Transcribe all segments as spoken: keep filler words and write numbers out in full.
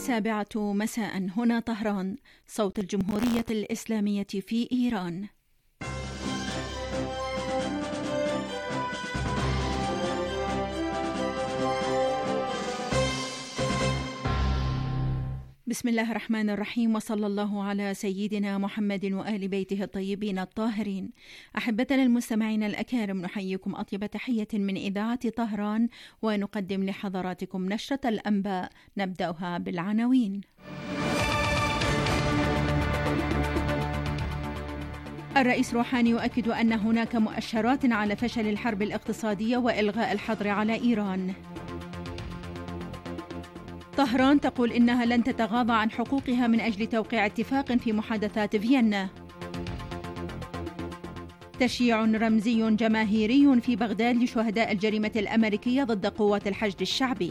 السابعة مساء هنا طهران، صوت الجمهورية الإسلامية في إيران. بسم الله الرحمن الرحيم، وصلى الله على سيدنا محمد وآل بيته الطيبين الطاهرين. أحبتنا المستمعين الأكارم، نحييكم أطيب تحية من إذاعة طهران، ونقدم لحضراتكم نشرة الأنباء نبدأها بالعناوين. الرئيس روحاني يؤكد أن هناك مؤشرات على فشل الحرب الاقتصادية وإلغاء الحظر على إيران. طهران تقول إنها لن تتغاضى عن حقوقها من أجل توقيع اتفاق في محادثات فيينا. تشييع رمزي جماهيري في بغداد لشهداء الجريمة الأمريكية ضد قوات الحشد الشعبي.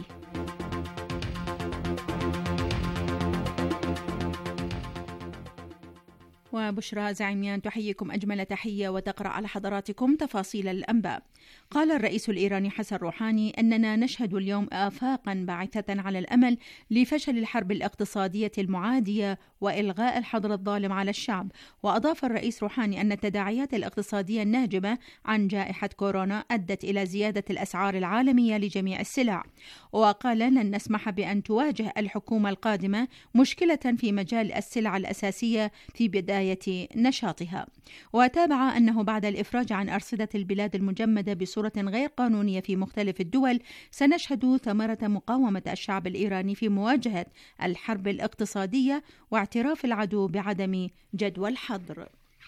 وبشرى زعيميان تحييكم أجمل تحية وتقرأ على حضراتكم تفاصيل الأنباء. قال الرئيس الإيراني حسن روحاني أننا نشهد اليوم آفاقا باعثة على الأمل لفشل الحرب الاقتصادية المعادية وإلغاء الحظر الظالم على الشعب. وأضاف الرئيس روحاني أن التداعيات الاقتصادية الناجمة عن جائحة كورونا أدت إلى زيادة الأسعار العالمية لجميع السلع. وقال لن نسمح بأن تواجه الحكومة القادمة مشكلة في مجال السلع الأساسية في بداية نشاطها. وتابع أنه بعد الإفراج عن أرصدة البلاد المجمدة بصورة غير قانونية في مختلف الدول، سنشهد ثمرة مقاومة الشعب الإيراني في مواجهة الحرب الاقتصادية واعتراف العدو بعدم جدوى الحظر.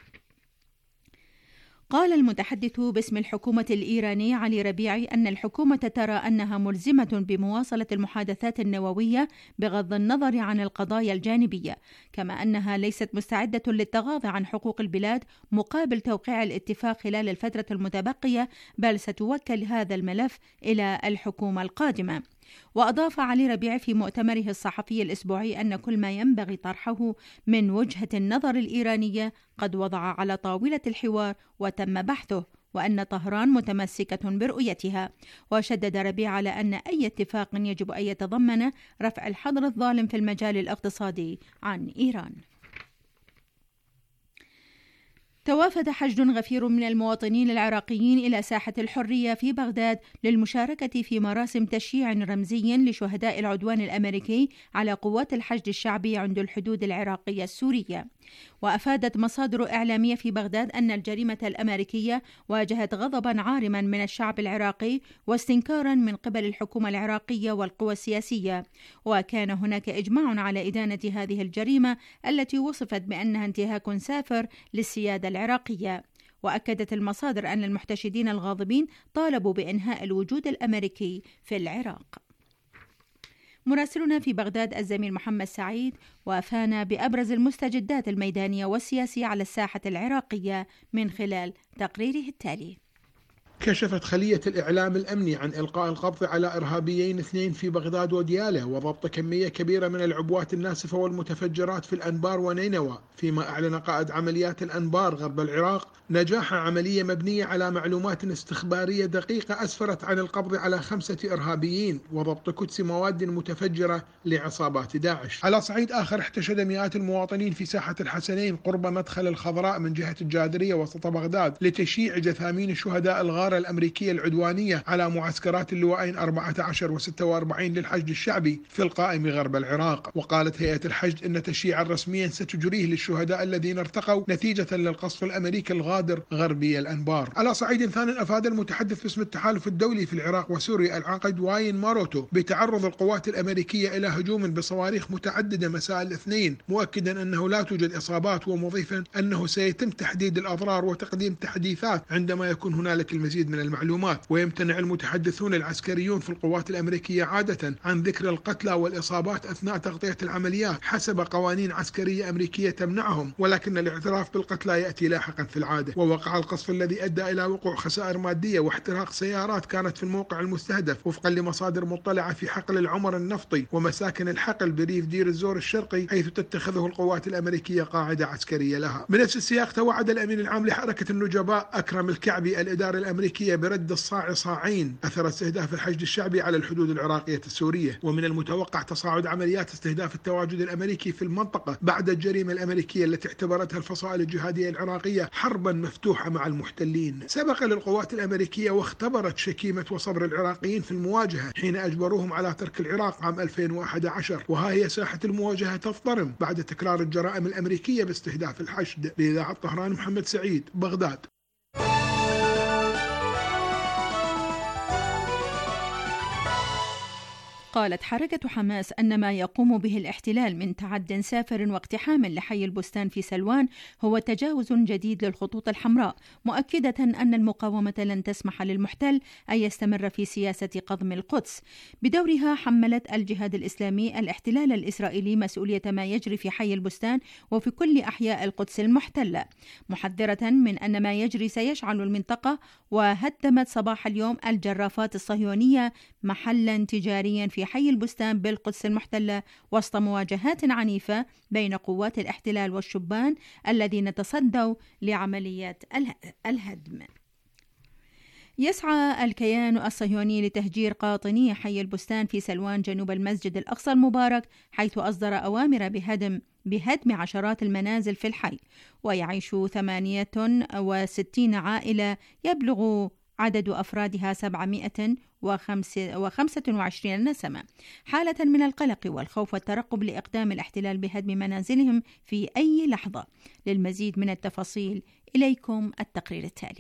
قال المتحدث باسم الحكومة الإيرانية علي ربيعي أن الحكومة ترى أنها ملزمة بمواصلة المحادثات النووية بغض النظر عن القضايا الجانبية، كما أنها ليست مستعدة للتغاضي عن حقوق البلاد مقابل توقيع الاتفاق خلال الفترة المتبقية، بل ستوكل هذا الملف إلى الحكومة القادمة. وأضاف علي ربيعي في مؤتمره الصحفي الأسبوعي أن كل ما ينبغي طرحه من وجهة النظر الإيرانية قد وضع على طاولة الحوار وتم بحثه، وأن طهران متمسكة برؤيتها. وشدد ربيع على أن أي اتفاق يجب أن يتضمن رفع الحظر الظالم في المجال الاقتصادي عن إيران. توافد حشد غفير من المواطنين العراقيين إلى ساحة الحرية في بغداد للمشاركة في مراسم تشييع رمزي لشهداء العدوان الأمريكي على قوات الحشد الشعبي عند الحدود العراقية السورية. وأفادت مصادر إعلامية في بغداد أن الجريمة الأمريكية واجهت غضبا عارما من الشعب العراقي واستنكارا من قبل الحكومة العراقية والقوى السياسية. وكان هناك إجماع على إدانة هذه الجريمة التي وصفت بأنها انتهاك سافر للسيادة العراقية. وأكدت المصادر أن المحتشدين الغاضبين طالبوا بإنهاء الوجود الأمريكي في العراق. مراسلنا في بغداد الزميل محمد سعيد وافانا بأبرز المستجدات الميدانية والسياسية على الساحة العراقية من خلال تقريره التالي. كشفت خلية الإعلام الأمني عن إلقاء القبض على إرهابيين اثنين في بغداد وديالة، وضبط كمية كبيرة من العبوات الناسفة والمتفجرات في الأنبار ونينوى، فيما أعلن قائد عمليات الأنبار غرب العراق نجاح عملية مبنية على معلومات استخبارية دقيقة أسفرت عن القبض على خمسة إرهابيين وضبط كدس مواد متفجرة لعصابات داعش. على صعيد آخر، احتشد مئات المواطنين في ساحة الحسنين قرب مدخل الخضراء من جهة الجادرية وسط بغداد لتشييع جثامين شهداء الغارة الأمريكية العدوانية على معسكرات اللواءين أربعة عشر وستة وأربعين للحشد الشعبي في القائم غرب العراق. وقالت هيئة الحشد إن تشييعا رسميا ستجريه للشهداء الذين ارتقوا نتيجة للقصف الأمريكي الغادر غربي الأنبار. على صعيد ثاني، أفاد المتحدث باسم التحالف الدولي في العراق وسوريا العقد واين ماروتو بتعرض القوات الأمريكية إلى هجوم بصواريخ متعددة مساء الاثنين، مؤكدا أنه لا توجد إصابات، ومضيفا أنه سيتم تحديد الأضرار وتقديم تحديثات عندما يكون هنالك المزيد من المعلومات. ويمتنع المتحدثون العسكريون في القوات الأمريكية عادة عن ذكر القتلى والإصابات أثناء تغطية العمليات حسب قوانين عسكرية أمريكية تمنعهم، ولكن الاعتراف بالقتلى يأتي لاحقا في العادة. ووقع القصف الذي أدى إلى وقوع خسائر مادية واحتراق سيارات كانت في الموقع المستهدف وفقا لمصادر مطلعة في حقل العمر النفطي ومساكن الحقل بريف دير الزور الشرقي، حيث تتخذه القوات الأمريكية قاعدة عسكرية لها. بنفس السياق، توعد الأمين العام لحركة النجباء أكرم الكعبي الإداري الأمريكي الأمريكية برد الصاع صاعين أثر استهداف الحشد الشعبي على الحدود العراقية السورية، ومن المتوقع تصاعد عمليات استهداف التواجد الأمريكي في المنطقة بعد الجريمة الأمريكية التي اعتبرتها الفصائل الجهادية العراقية حربا مفتوحة مع المحتلين. سبق للقوات الأمريكية واختبرت شكيمة وصبر العراقيين في المواجهة حين أجبروهم على ترك العراق عام ألفين وأحد عشر، وها هي ساحة المواجهة تضطرم بعد تكرار الجرائم الأمريكية باستهداف الحشد. لإذاعة طهران، محمد سعيد، بغداد. قالت حركة حماس أن ما يقوم به الاحتلال من تعد سافر واقتحام لحي البستان في سلوان هو تجاوز جديد للخطوط الحمراء، مؤكدة أن المقاومة لن تسمح للمحتل أن يستمر في سياسة قضم القدس. بدورها حملت الجهاد الإسلامي الاحتلال الإسرائيلي مسؤولية ما يجري في حي البستان وفي كل أحياء القدس المحتلة، محذرة من أن ما يجري سيشعل المنطقة. وهدمت صباح اليوم الجرافات الصهيونية محلا تجاريا في حي البستان بالقدس المحتلة وسط مواجهات عنيفة بين قوات الاحتلال والشبان الذين تصدوا لعمليات الهدم. يسعى الكيان الصهيوني لتهجير قاطني حي البستان في سلوان جنوب المسجد الأقصى المبارك، حيث أصدر أوامر بهدم بهدم عشرات المنازل في الحي، ويعيش ثمانية وستين عائلة يبلغ عدد أفرادها سبعمائة وخمسة وعشرين نسمة، حالة من القلق والخوف والترقب لإقدام الاحتلال بهدم منازلهم في أي لحظة. للمزيد من التفاصيل إليكم التقرير التالي.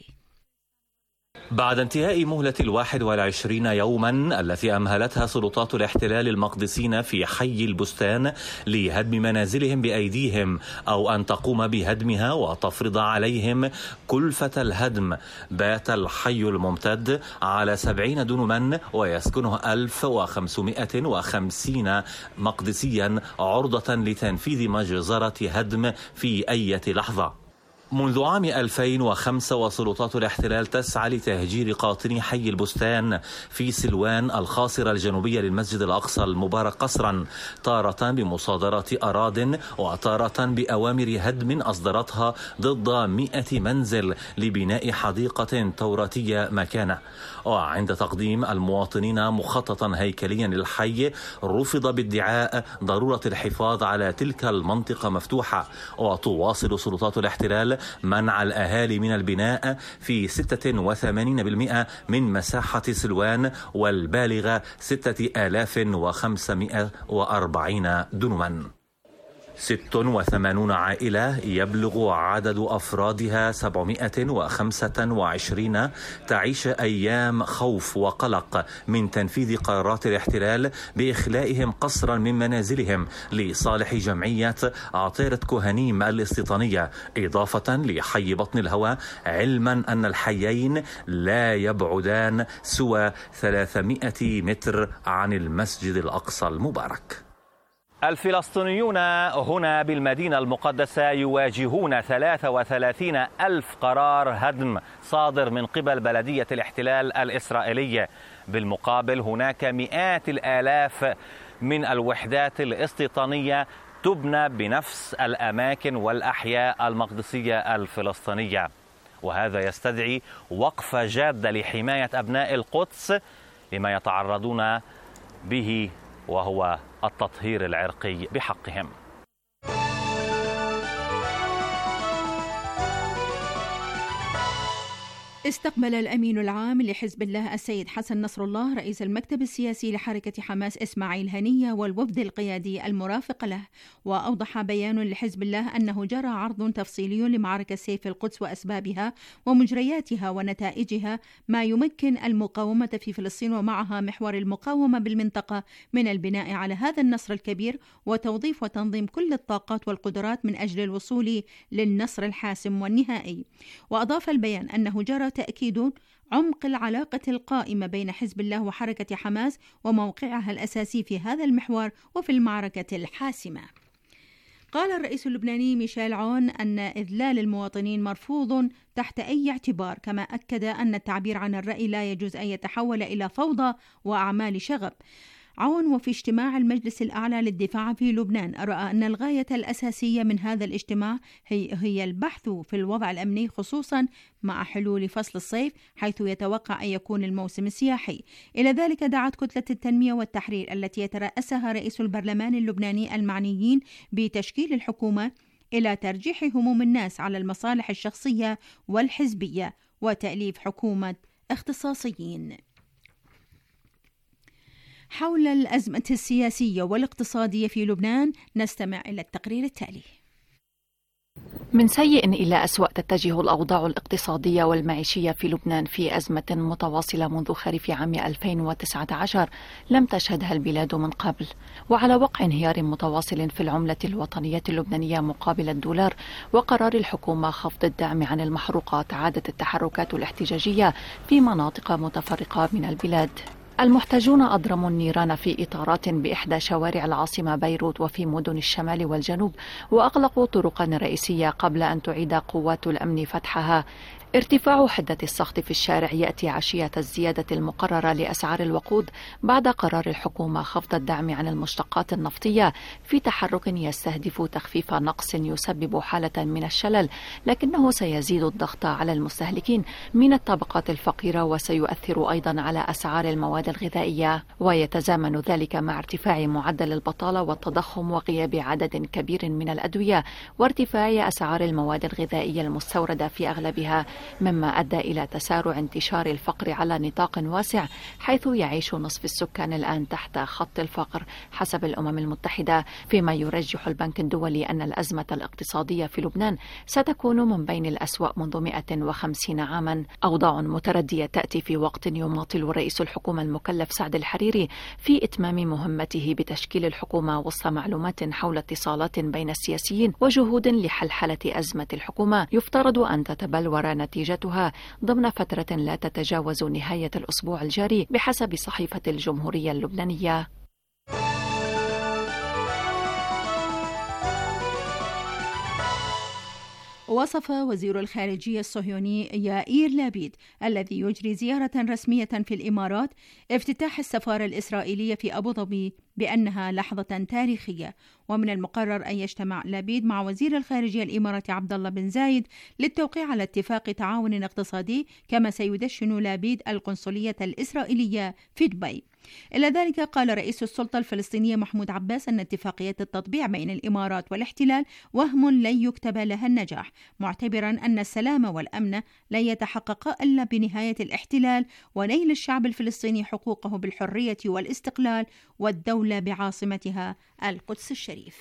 بعد انتهاء مهلة الواحد والعشرين يوما التي أمهلتها سلطات الاحتلال المقدسين في حي البستان لهدم منازلهم بأيديهم أو أن تقوم بهدمها وتفرض عليهم كلفة الهدم، بات الحي الممتد على سبعين دنما ويسكنه ألف وخمسمائة وخمسين مقدسيا عرضة لتنفيذ مجزرة هدم في أي لحظة. منذ عام ألفين وخمسة وسلطات الاحتلال تسعى لتهجير قاطني حي البستان في سلوان الخاصرة الجنوبية للمسجد الأقصى المبارك قسرا، تارة بمصادرة أراضٍ وتارة بأوامر هدم أصدرتها ضد مئة منزل لبناء حديقة توراتية مكانه. وعند تقديم المواطنين مخططا هيكليا للحي رفض بادعاء ضرورة الحفاظ على تلك المنطقة مفتوحة، وتواصل سلطات الاحتلال منع الأهالي من البناء في ستة وثمانين بالمئة من مساحة سلوان والبالغة ستة آلاف وخمسمائة وأربعين دنما. ست وثمانون عائلة يبلغ عدد أفرادها سبعمائة وخمسة وعشرين تعيش أيام خوف وقلق من تنفيذ قرارات الاحتلال بإخلائهم قسرا من منازلهم لصالح جمعية عطيرة كهنيم الاستيطانية، إضافة لحي بطن الهوى، علما أن الحيين لا يبعدان سوى ثلاثمائة متر عن المسجد الأقصى المبارك. الفلسطينيون هنا بالمدينة المقدسة يواجهون ثلاثة وثلاثين ألف قرار هدم صادر من قبل بلدية الاحتلال الإسرائيلية. بالمقابل هناك مئات الآلاف من الوحدات الاستيطانية تبنى بنفس الأماكن والأحياء المقدسية الفلسطينية، وهذا يستدعي وقفة جادة لحماية أبناء القدس لما يتعرضون به وهو التطهير العرقي بحقهم. استقبل الأمين العام لحزب الله السيد حسن نصر الله رئيس المكتب السياسي لحركة حماس إسماعيل هنية والوفد القيادي المرافق له، وأوضح بيان لحزب الله أنه جرى عرض تفصيلي لمعركة سيف القدس وأسبابها ومجرياتها ونتائجها، ما يمكن المقاومة في فلسطين ومعها محور المقاومة بالمنطقة من البناء على هذا النصر الكبير وتوظيف وتنظيم كل الطاقات والقدرات من أجل الوصول للنصر الحاسم والنهائي. وأضاف البيان أنه جرى تأكيد عمق العلاقة القائمة بين حزب الله وحركة حماس وموقعها الأساسي في هذا المحور وفي المعركة الحاسمة. قال الرئيس اللبناني ميشيل عون أن إذلال المواطنين مرفوض تحت أي اعتبار، كما أكد أن التعبير عن الرأي لا يجوز أن يتحول إلى فوضى وأعمال شغب. عون وفي اجتماع المجلس الأعلى للدفاع في لبنان رأى أن الغاية الأساسية من هذا الاجتماع هي, هي البحث في الوضع الأمني خصوصا مع حلول فصل الصيف حيث يتوقع أن يكون الموسم السياحي. إلى ذلك دعت كتلة التنمية والتحرير التي يترأسها رئيس البرلمان اللبناني المعنيين بتشكيل الحكومة إلى ترجيح هموم الناس على المصالح الشخصية والحزبية وتأليف حكومة اختصاصيين. حول الأزمة السياسية والاقتصادية في لبنان نستمع إلى التقرير التالي. من سيء إلى أسوأ تتجه الأوضاع الاقتصادية والمعيشية في لبنان في أزمة متواصلة منذ خريف عام ألفين وتسعة عشر لم تشهدها البلاد من قبل، وعلى وقع انهيار متواصل في العملة الوطنية اللبنانية مقابل الدولار وقرار الحكومة خفض الدعم عن المحروقات، عادت التحركات الاحتجاجية في مناطق متفرقة من البلاد. المحتجون أضرموا النيران في إطارات بإحدى شوارع العاصمة بيروت وفي مدن الشمال والجنوب، وأغلقوا طرقا رئيسية قبل أن تعيد قوات الأمن فتحها. ارتفاع حدة السخط في الشارع يأتي عشية الزيادة المقررة لأسعار الوقود بعد قرار الحكومة خفض الدعم عن المشتقات النفطية في تحرك يستهدف تخفيف نقص يسبب حالة من الشلل، لكنه سيزيد الضغط على المستهلكين من الطبقات الفقيرة وسيؤثر أيضا على أسعار المواد الغذائية، ويتزامن ذلك مع ارتفاع معدل البطالة والتضخم وغياب عدد كبير من الأدوية وارتفاع أسعار المواد الغذائية المستوردة في أغلبها، مما أدى إلى تسارع انتشار الفقر على نطاق واسع، حيث يعيش نصف السكان الآن تحت خط الفقر حسب الأمم المتحدة، فيما يرجح البنك الدولي أن الأزمة الاقتصادية في لبنان ستكون من بين الأسوأ منذ مئة وخمسين عاما. أوضاع متردية تأتي في وقت يماطل رئيس الحكومة المكلف سعد الحريري في إتمام مهمته بتشكيل الحكومة وسط معلومات حول اتصالات بين السياسيين وجهود لحلحلة أزمة الحكومة يفترض أن تتبلور نتيجتها ضمن فترة لا تتجاوز نهاية الأسبوع الجاري بحسب صحيفة الجمهورية اللبنانية. وصف وزير الخارجية الصهيوني يائير لابيد الذي يجري زيارة رسمية في الإمارات افتتاح السفارة الإسرائيلية في أبو ظبي بأنها لحظة تاريخية، ومن المقرر أن يجتمع لابيد مع وزير الخارجية الإماراتي عبد الله بن زايد للتوقيع على اتفاق تعاون اقتصادي، كما سيدشن لابيد القنصلية الإسرائيلية في دبي. إلى ذلك قال رئيس السلطة الفلسطينية محمود عباس أن اتفاقية التطبيع بين الإمارات والاحتلال وهم لن يكتب لها النجاح، معتبرا أن السلام والأمن لن يتحقق إلا بنهاية الاحتلال ونيل الشعب الفلسطيني حقوقه بالحرية والاستقلال والدولة بعاصمتها القدس الشريف.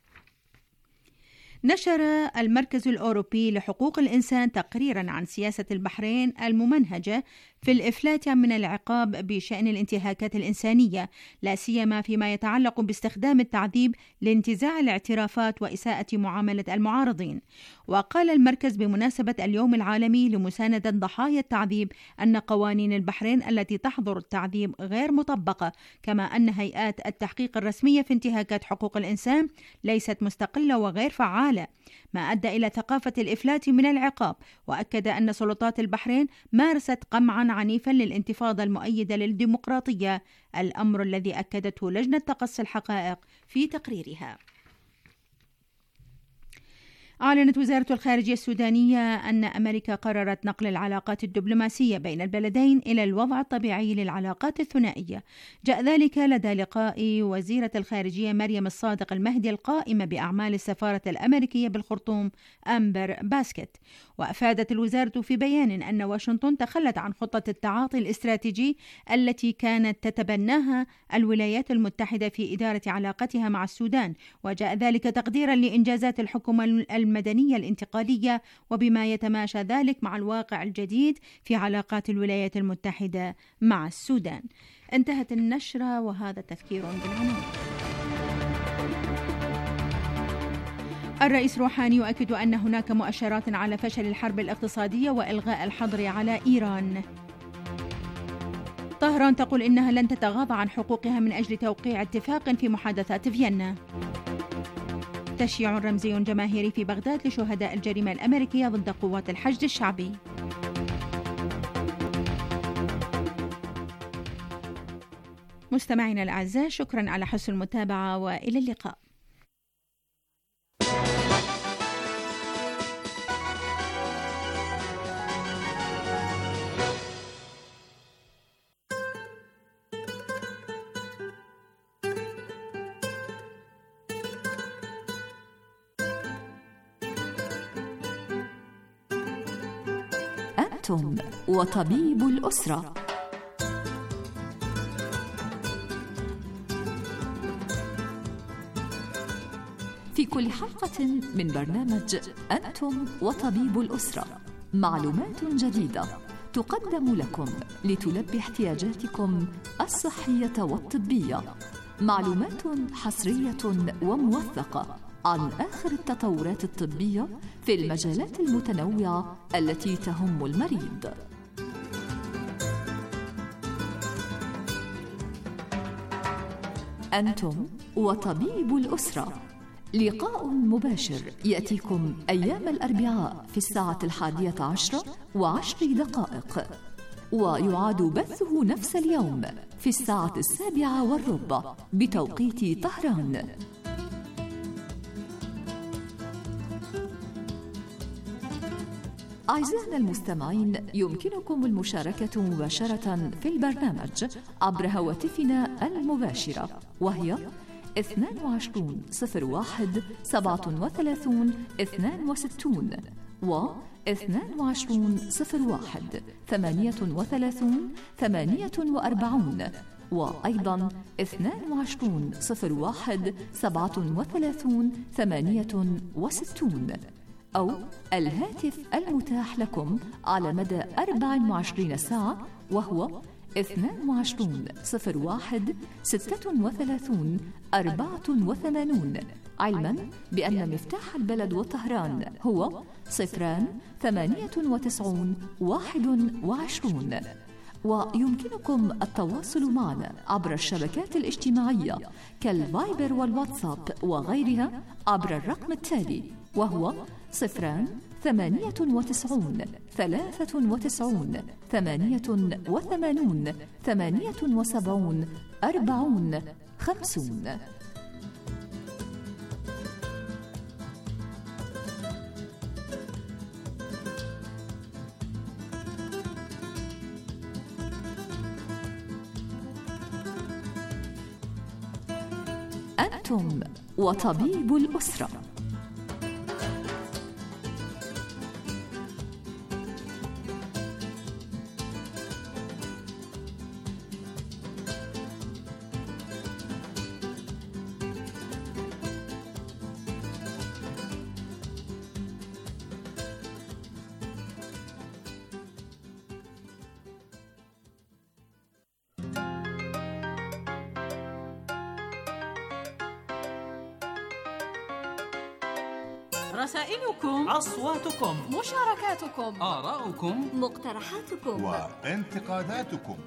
نشر المركز الأوروبي لحقوق الإنسان تقريرا عن سياسة البحرين الممنهجة في الإفلات من العقاب بشأن الانتهاكات الإنسانية، لا سيما فيما يتعلق باستخدام التعذيب لانتزاع الاعترافات وإساءة معاملة المعارضين. وقال المركز بمناسبة اليوم العالمي لمساندة ضحايا التعذيب أن قوانين البحرين التي تحظر التعذيب غير مطبقة، كما أن هيئات التحقيق الرسمية في انتهاكات حقوق الإنسان ليست مستقلة وغير فعالة، ما أدى إلى ثقافة الإفلات من العقاب. وأكد أن سلطات البحرين مارست قمعا عنيفا للانتفاضة المؤيدة للديمقراطية، الأمر الذي أكدته لجنة تقصي الحقائق في تقريرها. أعلنت وزارة الخارجية السودانية أن أمريكا قررت نقل العلاقات الدبلوماسية بين البلدين إلى الوضع الطبيعي للعلاقات الثنائية. جاء ذلك لدى لقاء وزيرة الخارجية مريم الصادق المهدي القائمة بأعمال السفارة الأمريكية بالخرطوم أمبر باسكت. وأفادت الوزارة في بيان أن واشنطن تخلت عن خطة التعاطي الاستراتيجي التي كانت تتبناها الولايات المتحدة في إدارة علاقتها مع السودان، وجاء ذلك تقديرا لإنجازات الحكومة المدنية الانتقالية وبما يتماشى ذلك مع الواقع الجديد في علاقات الولايات المتحدة مع السودان. انتهت النشرة وهذا تذكير بالعناوين. الرئيس روحاني يؤكد أن هناك مؤشرات على فشل الحرب الاقتصادية وإلغاء الحظر على إيران. طهران تقول إنها لن تتغاضى عن حقوقها من أجل توقيع اتفاق في محادثات فيينا. تشييع رمزي جماهيري في بغداد لشهداء الجريمة الأمريكية ضد قوات الحشد الشعبي. مستمعينا الأعزاء، شكرا على حسن المتابعة وإلى اللقاء. أنتم وطبيب الأسرة. في كل حلقة من برنامج أنتم وطبيب الأسرة معلومات جديدة تقدم لكم لتلبي احتياجاتكم الصحية والطبية، معلومات حصرية وموثقة عن آخر التطورات الطبية في المجالات المتنوعة التي تهم المريض. أنتم وطبيب الأسرة، لقاء مباشر يأتيكم أيام الأربعاء في الساعة الحادية عشرة وعشر دقائق، ويعاد بثه نفس اليوم في الساعة السابعة والربع بتوقيت طهران. أعزائنا المستمعين، يمكنكم المشاركة مباشرة في البرنامج عبر هواتفنا المباشرة، وهي اثنان وعشرين صفر واحد سبعة وثلاثين اثنان وستين و اثنان وعشرين صفر واحد ثمانية وثلاثين ثمانية وأربعين، وأيضا اثنان وعشرين صفر واحد سبعة وثلاثين ثمانية وستين، أو الهاتف المتاح لكم على مدى أربع وعشرين ساعة، وهو اثنان وعشرين صفر واحد ستة وثلاثين أربعة وثمانين، علما بأن مفتاح البلد وطهران هو صفران ثمانية وتسعون واحد وعشرون. ويمكنكم التواصل معنا عبر الشبكات الاجتماعية كالفايبر والواتساب وغيرها عبر الرقم التالي، وهو صفران ثمانية وتسعون ثلاثة وتسعون ثمانية وثمانون ثمانية وسبعون أربعون خمسون. أنتم وطبيب الأسرة. رسائلكم، أصواتكم، مشاركاتكم، آراؤكم، مقترحاتكم وانتقاداتكم.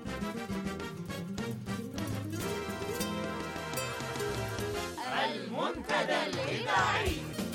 المنتدى الإذاعي.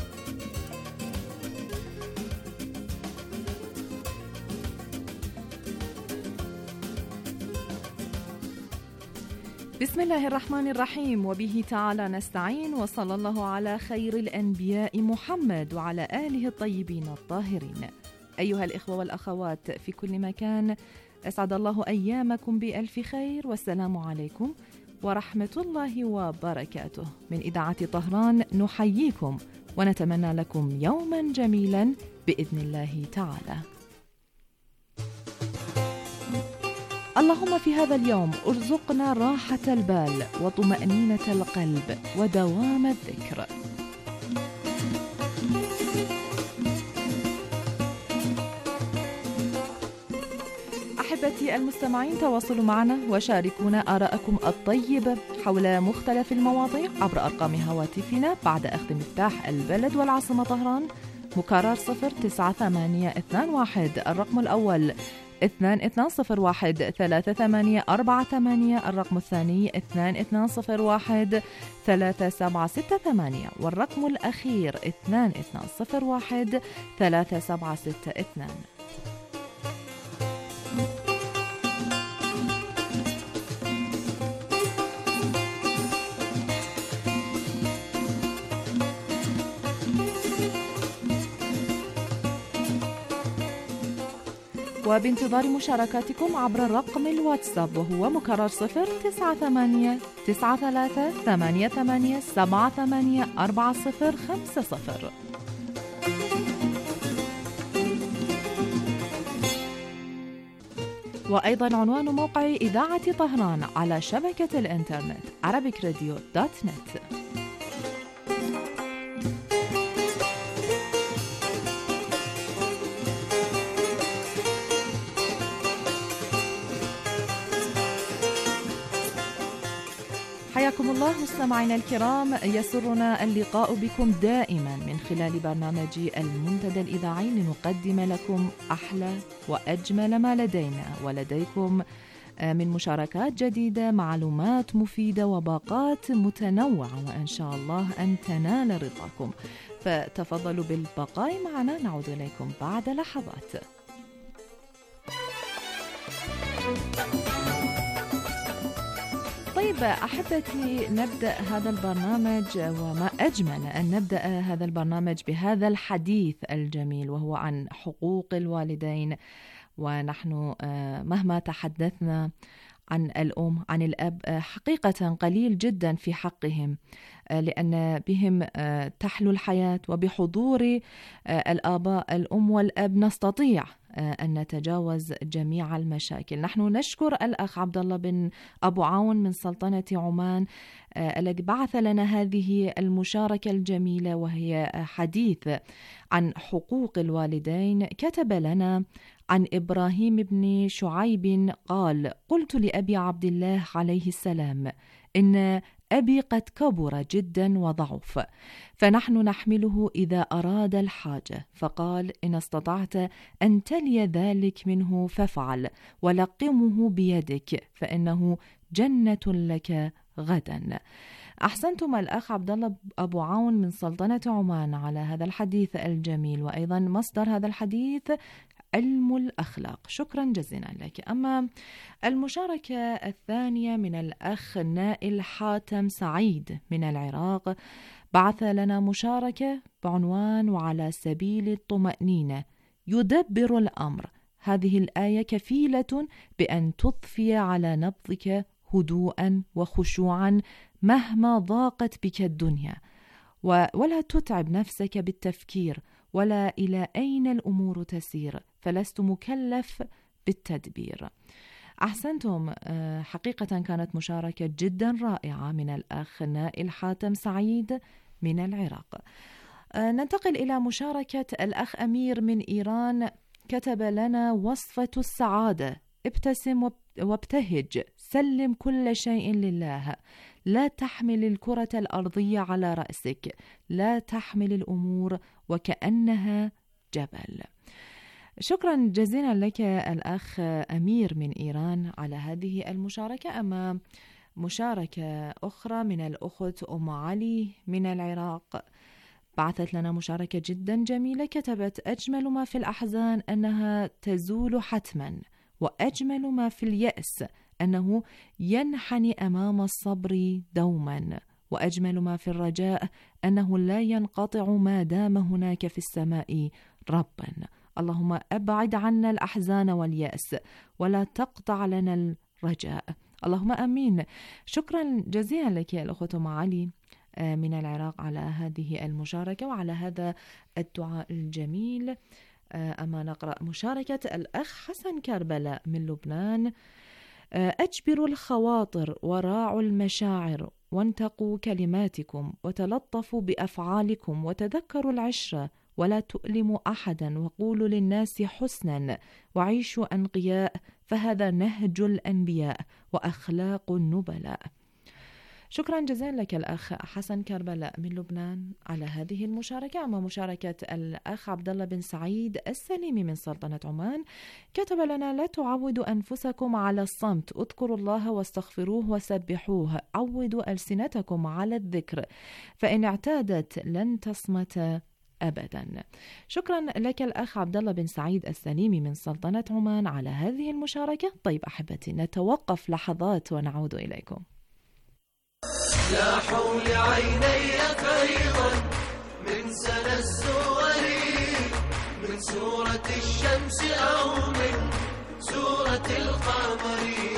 بسم الله الرحمن الرحيم، وبه تعالى نستعين، وصلى الله على خير الأنبياء محمد وعلى آله الطيبين الطاهرين. أيها الإخوة والأخوات في كل مكان، أسعد الله أيامكم بألف خير، والسلام عليكم ورحمة الله وبركاته. من إذاعة طهران نحييكم ونتمنى لكم يوما جميلا بإذن الله تعالى. اللهم في هذا اليوم ارزقنا راحة البال وطمأنينة القلب ودوام الذكر. أحبتي المستمعين، تواصلوا معنا وشاركونا آراءكم الطيبة حول مختلف المواضيع عبر أرقام هواتفنا بعد أخذ مفتاح البلد والعاصمة طهران، مكرر صفر تسعة ثمانية اثنان واحد، الرقم الأول اثنان اثنان صفر واحد ثلاثة ثمانية أربعة ثمانية، الرقم الثاني اثنان اثنان صفر واحد ثلاثة سبعة ستة ثمانية، والرقم الأخير اثنان اثنان صفر واحد ثلاثة سبعة ستة اثنان. وبانتظار مشاركاتكم عبر الرقم الواتساب وهو مكرر صفر تسعة ثمانية تسعة ثلاثة ثمانية ثمانية سبعة ثمانية أربعة صفر خمسة صفر. وأيضا عنوان موقع إذاعة طهران على شبكة الإنترنت arabic radio dot net. حياكم الله مستمعينا الكرام، يسرنا اللقاء بكم دائما من خلال برنامج المنتدى الإذاعي لنقدم لكم أحلى وأجمل ما لدينا ولديكم من مشاركات جديدة، معلومات مفيدة وباقات متنوعة، وإن شاء الله أن تنال رضاكم. فتفضلوا بالبقاء معنا، نعود إليكم بعد لحظات. طيب أحبتي، نبدأ هذا البرنامج، وما أجمل أن نبدأ هذا البرنامج بهذا الحديث الجميل وهو عن حقوق الوالدين. ونحن مهما تحدثنا عن الأم عن الأب حقيقة قليل جدا في حقهم، لأن بهم تحلو الحياة، وبحضور الآباء الأم والأب نستطيع أن نتجاوز جميع المشاكل. نحن نشكر الأخ عبد الله بن أبو عون من سلطنة عمان الذي بعث لنا هذه المشاركة الجميلة، وهي حديث عن حقوق الوالدين. كتب لنا عن إبراهيم بن شعيب قال: قلت لأبي عبد الله عليه السلام إن أبي قد كبر جدا وضعف، فنحن نحمله إذا أراد الحاجة، فقال: إن استطعت أن تلي ذلك منه فافعل، ولقمه بيدك فإنه جنة لك غدا. أحسنتم الأخ عبد الله أبو عون من سلطنة عمان على هذا الحديث الجميل، وأيضا مصدر هذا الحديث علم الأخلاق. شكرا جزيلا لك. أما المشاركة الثانية من الأخ نائل حاتم سعيد من العراق، بعث لنا مشاركة بعنوان: وعلى سبيل الطمأنينة يدبر الأمر. هذه الآية كفيلة بأن تضفي على نبضك هدوءا وخشوعا مهما ضاقت بك الدنيا، ولا تتعب نفسك بالتفكير ولا إلى أين الأمور تسير، فلست مكلف بالتدبير. أحسنتم، حقيقة كانت مشاركة جدا رائعة من الأخ نائل حاتم سعيد من العراق. ننتقل إلى مشاركة الأخ أمير من إيران. كتب لنا: وصفة السعادة: ابتسم وابتهج، سلم كل شيء لله، لا تحمل الكرة الأرضية على رأسك، لا تحمل الأمور وكأنها جبل. شكرا جزيلا لك الأخ أمير من إيران على هذه المشاركة. أما مشاركة أخرى من الأخت أم علي من العراق، بعثت لنا مشاركة جدا جميلة. كتبت: أجمل ما في الأحزان أنها تزول حتما، وأجمل ما في اليأس أنه ينحني أمام الصبر دوما، وأجمل ما في الرجاء أنه لا ينقطع ما دام هناك في السماء ربا. اللهم أبعد عنا الأحزان واليأس، ولا تقطع لنا الرجاء، اللهم أمين. شكرا جزيلا لك يا الأخت أم علي من العراق على هذه المشاركة وعلى هذا الدعاء الجميل. أما نقرأ مشاركة الأخ حسن كربلاء من لبنان. أجبروا الخواطر وراعوا المشاعر، وانتقوا كلماتكم، وتلطفوا بأفعالكم، وتذكروا العشرة، ولا تؤلموا أحدا، وقولوا للناس حسنا، وعيشوا أنقياء، فهذا نهج الأنبياء وأخلاق النبلاء. شكرا جزيلا لك الأخ حسن كربلاء من لبنان على هذه المشاركة. أما مشاركة الأخ عبد الله بن سعيد السليمي من سلطنة عمان، كتب لنا: لا تعودوا أنفسكم على الصمت، اذكروا الله واستغفروه وسبحوه، عودوا ألسنتكم على الذكر، فإن اعتادت لن تصمت أبدا. شكرا لك الأخ عبد الله بن سعيد السليمي من سلطنة عمان على هذه المشاركة. طيب أحبتي، نتوقف لحظات ونعود إليكم. لا حول عيني فيضا من سنى الصور، من سورة الشمس أو من سورة القمر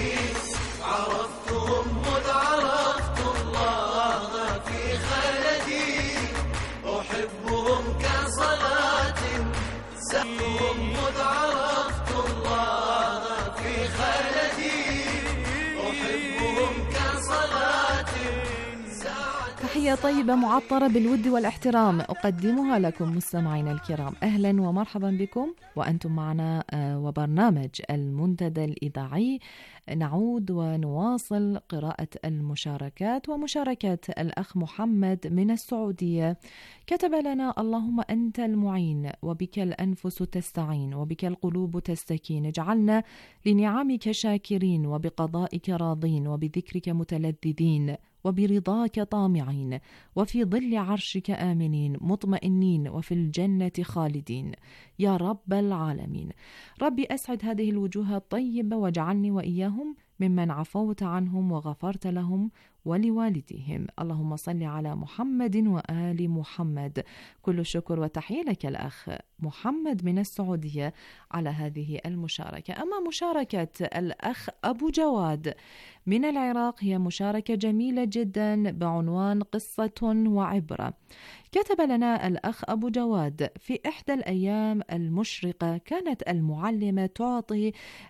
عرفتهم مذ عرفت الله في خلدي أحبهم كصلاة سأهم مذ عرفت الله في خلدي أحبهم كصلاة تحية طيبة معطرة بالود والاحترام أقدمها لكم مستمعينا الكرام. أهلا ومرحبا بكم وأنتم معنا وبرنامج المنتدى الإذاعي. نعود ونواصل قراءة المشاركات ومشاركة الأخ محمد من السعودية. كتب لنا: اللهم أنت المعين وبك الأنفس تستعين وبك القلوب تستكين، اجعلنا لنعمك شاكرين وبقضائك راضين وبذكرك متلذذين وبرضاك طامعين وفي ظل عرشك آمنين مطمئنين وفي الجنة خالدين يا رب العالمين. ربي أسعد هذه الوجوه الطيبة واجعلني وإياهم ممن عفوت عنهم وغفرت لهم ولوالديهم. اللهم صل على محمد وآل محمد. كل الشكر وتحية لك الأخ محمد من السعودية على هذه المشاركة. أما مشاركة الأخ أبو جواد من العراق هي مشاركة جميلة جدا بعنوان قصة وعبرة. كتب لنا الأخ أبو جواد: في إحدى الأيام المشرقة كانت المعلمة تعطي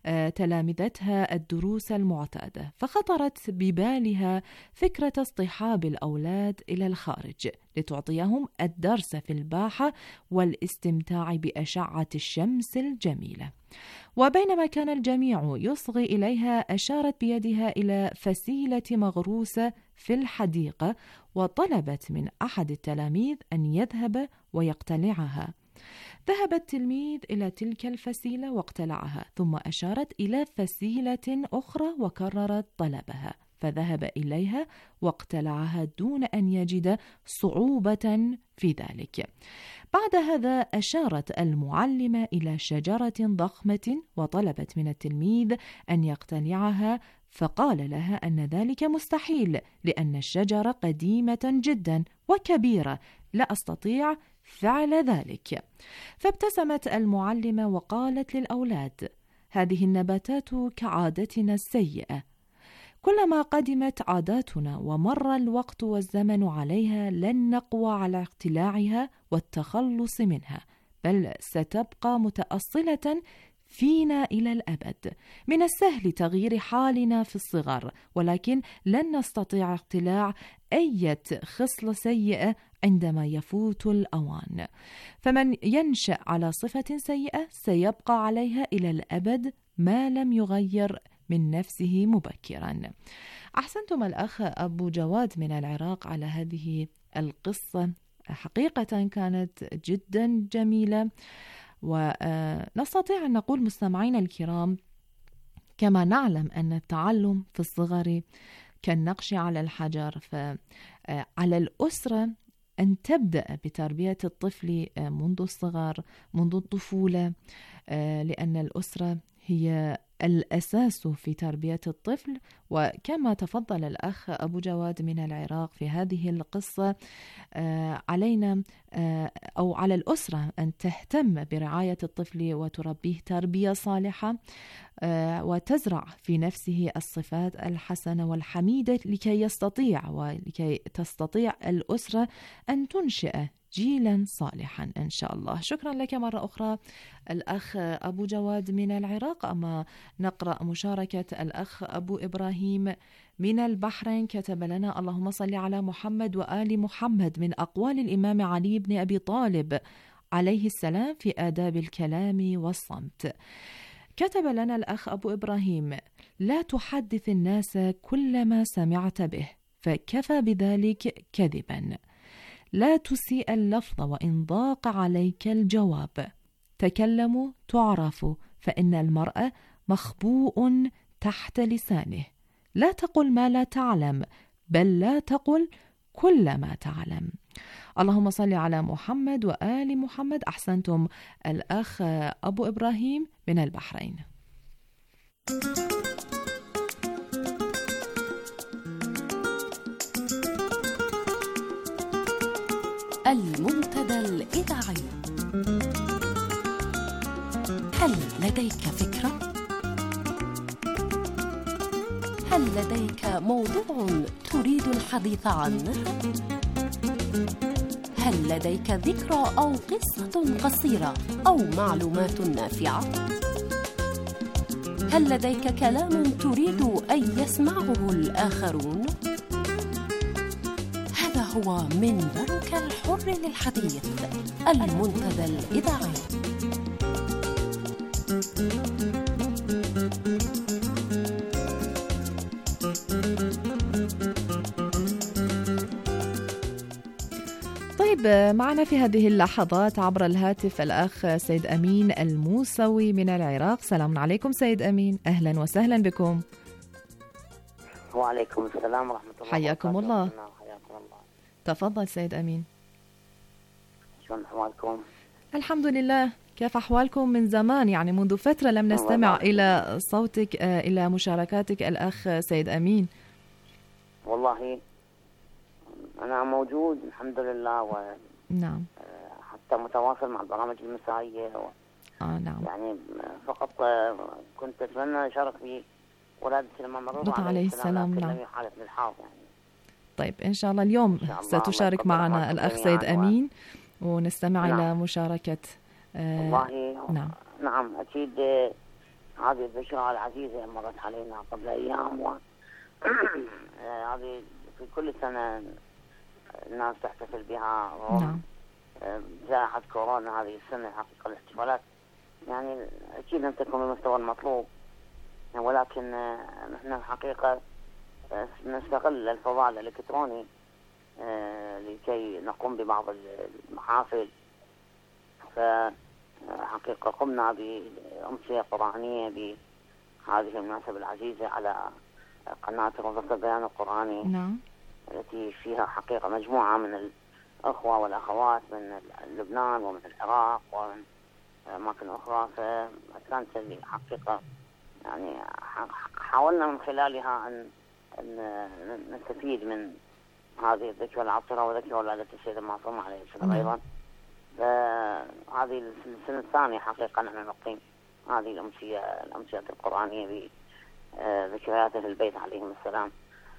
تلامذتها الدروس المعتادة، فخطرت ببالها فكرة اصطحاب الأولاد إلى الخارج لتعطيهم الدرس في الباحة والاستمتاع بأشعة الشمس الجميلة. وبينما كان الجميع يصغي إليها أشارت بيدها إلى فسيلة مغروسة في الحديقة وطلبت من أحد التلاميذ أن يذهب ويقتلعها. ذهب التلميذ إلى تلك الفسيلة واقتلعها، ثم أشارت إلى فسيلة أخرى وكررت طلبها، فذهب إليها واقتلعها دون أن يجد صعوبة في ذلك. بعد هذا أشارت المعلمة إلى شجرة ضخمة وطلبت من التلميذ أن يقتلعها، فقال لها أن ذلك مستحيل لأن الشجرة قديمة جدا وكبيرة، لا أستطيع فعل ذلك. فابتسمت المعلمة وقالت للأولاد: هذه النباتات كعادتنا السيئة، كلما قدمت عاداتنا ومر الوقت والزمن عليها لن نقوى على اقتلاعها والتخلص منها، بل ستبقى متأصلة فينا إلى الأبد. من السهل تغيير حالنا في الصغر، ولكن لن نستطيع اقتلاع أي خصلة سيئة عندما يفوت الأوان. فمن ينشأ على صفة سيئة سيبقى عليها إلى الأبد ما لم يغير من نفسه مبكرا. أحسنتم الأخ أبو جواد من العراق على هذه القصة، حقيقة كانت جدا جميلة. ونستطيع أن نقول مستمعين الكرام، كما نعلم أن التعلم في الصغر كالنقش على الحجر، فعلى الأسرة أن تبدأ بتربية الطفل منذ الصغر، منذ الطفولة، لأن الأسرة هي الأساس في تربية الطفل. وكما تفضل الأخ أبو جواد من العراق في هذه القصة، علينا أو على الأسرة أن تهتم برعاية الطفل وتربيه تربية صالحة، وتزرع في نفسه الصفات الحسنة والحميدة لكي يستطيع ولكي تستطيع الأسرة أن تنشئ جيلا صالحا إن شاء الله. شكرا لك مرة أخرى الأخ أبو جواد من العراق. أما نقرأ مشاركة الأخ أبو إبراهيم من البحرين. كتب لنا: اللهم صل على محمد وآل محمد، من أقوال الإمام علي بن أبي طالب عليه السلام في آداب الكلام والصمت. كتب لنا الأخ أبو إبراهيم: لا تحدث الناس كل ما سمعت به، فكفى بذلك كذبا. لا تسيء اللفظ وإن ضاق عليك الجواب. تكلموا تعرفوا، فإن المرء مخبوء تحت لسانه. لا تقل ما لا تعلم، بل لا تقل كل ما تعلم. اللهم صل على محمد وآل محمد. أحسنتم الأخ أبو إبراهيم من البحرين. المنتدى الإذاعي. هل لديك فكرة؟ هل لديك موضوع تريد الحديث عنه؟ هل لديك ذكرى أو قصة قصيرة أو معلومات نافعة؟ هل لديك كلام تريد أن يسمعه الآخرون؟ هذا هو منبرك الحر للحديث، المنتدى الإذاعي. طيب، معنا في هذه اللحظات عبر الهاتف الأخ سيد أمين الموسوي من العراق. سلام عليكم سيد أمين، أهلا وسهلا بكم. وعليكم السلام ورحمة الله. حياكم الله. حياكم الله. تفضل سيد أمين. شلون أحوالكم؟ الحمد لله. كيف أحوالكم من زمان؟ يعني منذ فترة لم نستمع إلى صوتك، إلى مشاركاتك الأخ سيد أمين. والله أنا موجود الحمد لله، و نعم حتى متواصل مع البرامج المسائية و... آه نعم. يعني فقط كنت أتمنى أشارك في ولادة الإمام الرضا عليه السلام. لكن نعم. لم يحالف الحظ يعني. طيب إن شاء الله اليوم شاء الله ستشارك معنا الأخ سيد أمين ونستمع نعم. إلى مشاركة آه والله نعم نعم أكيد. هذه الذكرى العزيزة مرت علينا قبل أيام، و هذه في كل سنة الناس تحتفل بها. نعم. جائحة كورونا هذه السنة حقيقة الاحتفالات يعني أكيد لم تكن بالمستوى المطلوب، ولكن نحن الحقيقة نستغل الفضاء الإلكتروني لكي نقوم ببعض المحافل. فحقيقة قمنا بأمسية قرآنية بهذه المناسبة العزيزة على قناة روضة البيان القرآني. نعم. التي فيها حقيقة مجموعة من الأخوة والأخوات من لبنان ومن العراق ومن أماكن أخرى. فكانت حقيقة يعني حاولنا من خلالها أن أن نستفيد من هذه الذكرى العطرة وذكرى ولادة السيد المعصوم عليه السلام. أيضا هذه السنة الثانية حقيقة نحن نقيم هذه الأمسية الأمسية القرآنية بذكريات أهل البيت عليهم السلام.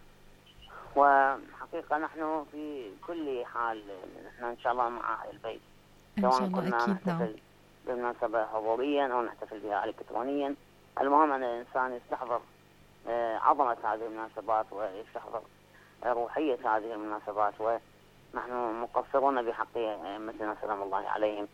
وحقيقة نحن في كل حال نحن إن شاء الله مع أهل البيت، سواء كنا نحتفل بمناسبة حضوريا أو نحتفل بها إلكترونيا. المهم أن الإنسان يستحضر عظمة هذه المناسبات ويستحضر روحية هذه المناسبات، ونحن مقصرون بحق أئمتنا سلام الله عليهم.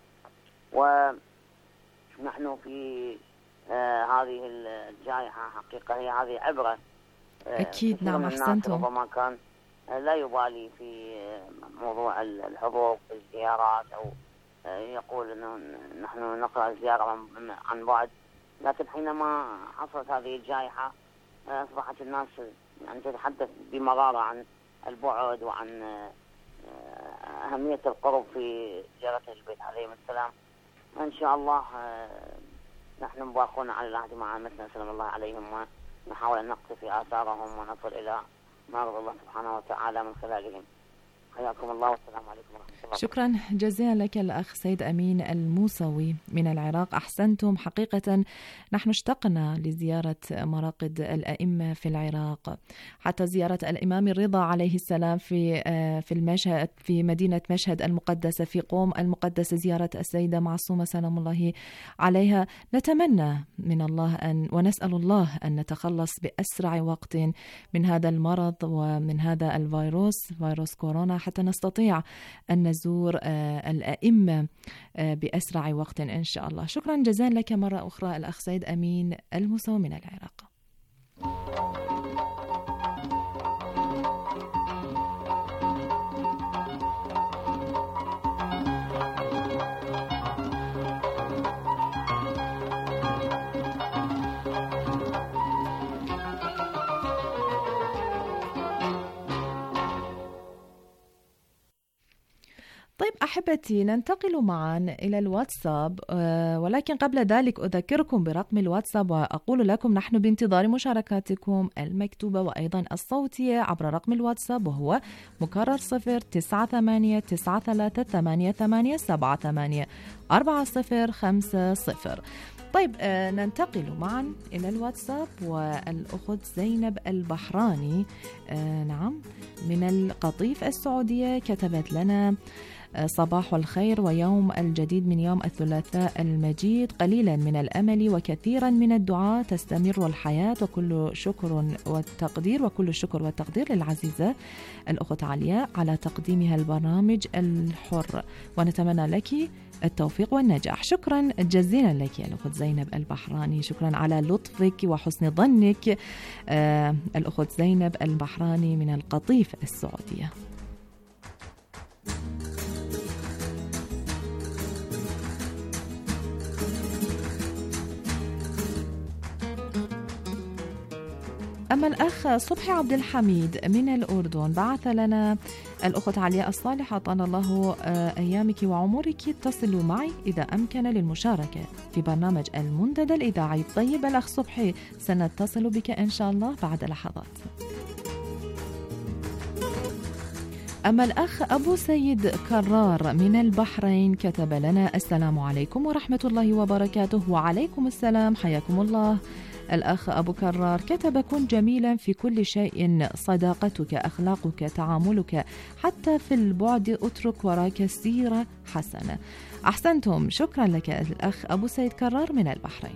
ونحن في هذه الجائحة حقيقة هي هذه عبرة. أكيد نعم أحسنتم. ربما كان لا يبالي في موضوع الحضور في الزيارات أو يقول أنه نحن نقرأ الزيارة عن بعد، لكن حينما حصلت هذه الجائحة أصبحت الناس يعني تتحدث بمرارة عن البعد وعن أهمية القرب في زيارة البيت عليهم السلام. إن شاء الله نحن مباقون على العهد مع أئمتنا سلام الله عليهم، ونحاول أن نقتفي آثارهم ونصل إلى ما يرضى الله سبحانه وتعالى من خلالهم. حياكم الله والسلام عليكم ورحمة الله. شكرا جزيلا لك الأخ سيد أمين الموسوي من العراق. أحسنتم حقيقة. نحن اشتقنا لزيارة مراقد الأئمة في العراق، حتى زيارة الإمام الرضا عليه السلام في في المشهد في مدينة مشهد المقدسة في قوم المقدسة، زيارة السيدة معصومة سلام الله عليها. نتمنى من الله أن ونسأل الله أن نتخلص بأسرع وقت من هذا المرض ومن هذا الفيروس فيروس كورونا، حتى نستطيع أن نزور الأئمة بأسرع وقت إن شاء الله. شكرا جزيلا لك مرة أخرى الأخ سيد أمين الموسوي من العراق. طيب أحبتي، ننتقل معا إلى الواتساب، ولكن قبل ذلك أذكركم برقم الواتساب وأقول لكم نحن بانتظار مشاركاتكم المكتوبة وأيضا الصوتية عبر رقم الواتساب، وهو مكرر صفر تسعة ثمانية تسعة ثلاثة ثمانية ثمانية سبعة ثمانية أربعة صفر خمسة صفر. طيب آه ننتقل معا إلى الواتساب، والأخت زينب البحراني آه نعم من القطيف السعودية كتبت لنا: صباح الخير ويوم الجديد من يوم الثلاثاء المجيد، قليلا من الأمل وكثيرا من الدعاء، تستمر الحياة، وكل شكر والتقدير وكل الشكر والتقدير للعزيزة الأخت علياء على تقديمها البرنامج الحر، ونتمنى لك التوفيق والنجاح. شكرا جزيلا لك يا الأخت زينب البحراني، شكرا على لطفك وحسن ظنك. آه الأخت زينب البحراني من القطيف السعودية. أما الأخ صبحي عبد الحميد من الأردن بعث لنا: الأخت علياء الصالحة طال الله أيامك وعمرك، اتصلوا معي إذا أمكن للمشاركة في برنامج المنتدى الإذاعي الطيب. الأخ صبحي سنتصل بك إن شاء الله بعد لحظات. أما الأخ أبو سيد كرار من البحرين كتب لنا: السلام عليكم ورحمة الله وبركاته. وعليكم السلام، حياكم الله. الأخ أبو كرار كتب: كن جميلا في كل شيء، صداقتك، أخلاقك، تعاملك، حتى في البعد اترك وراك سيرة حسنة. أحسنتم، شكرا لك الأخ أبو سيد كرار من البحرين.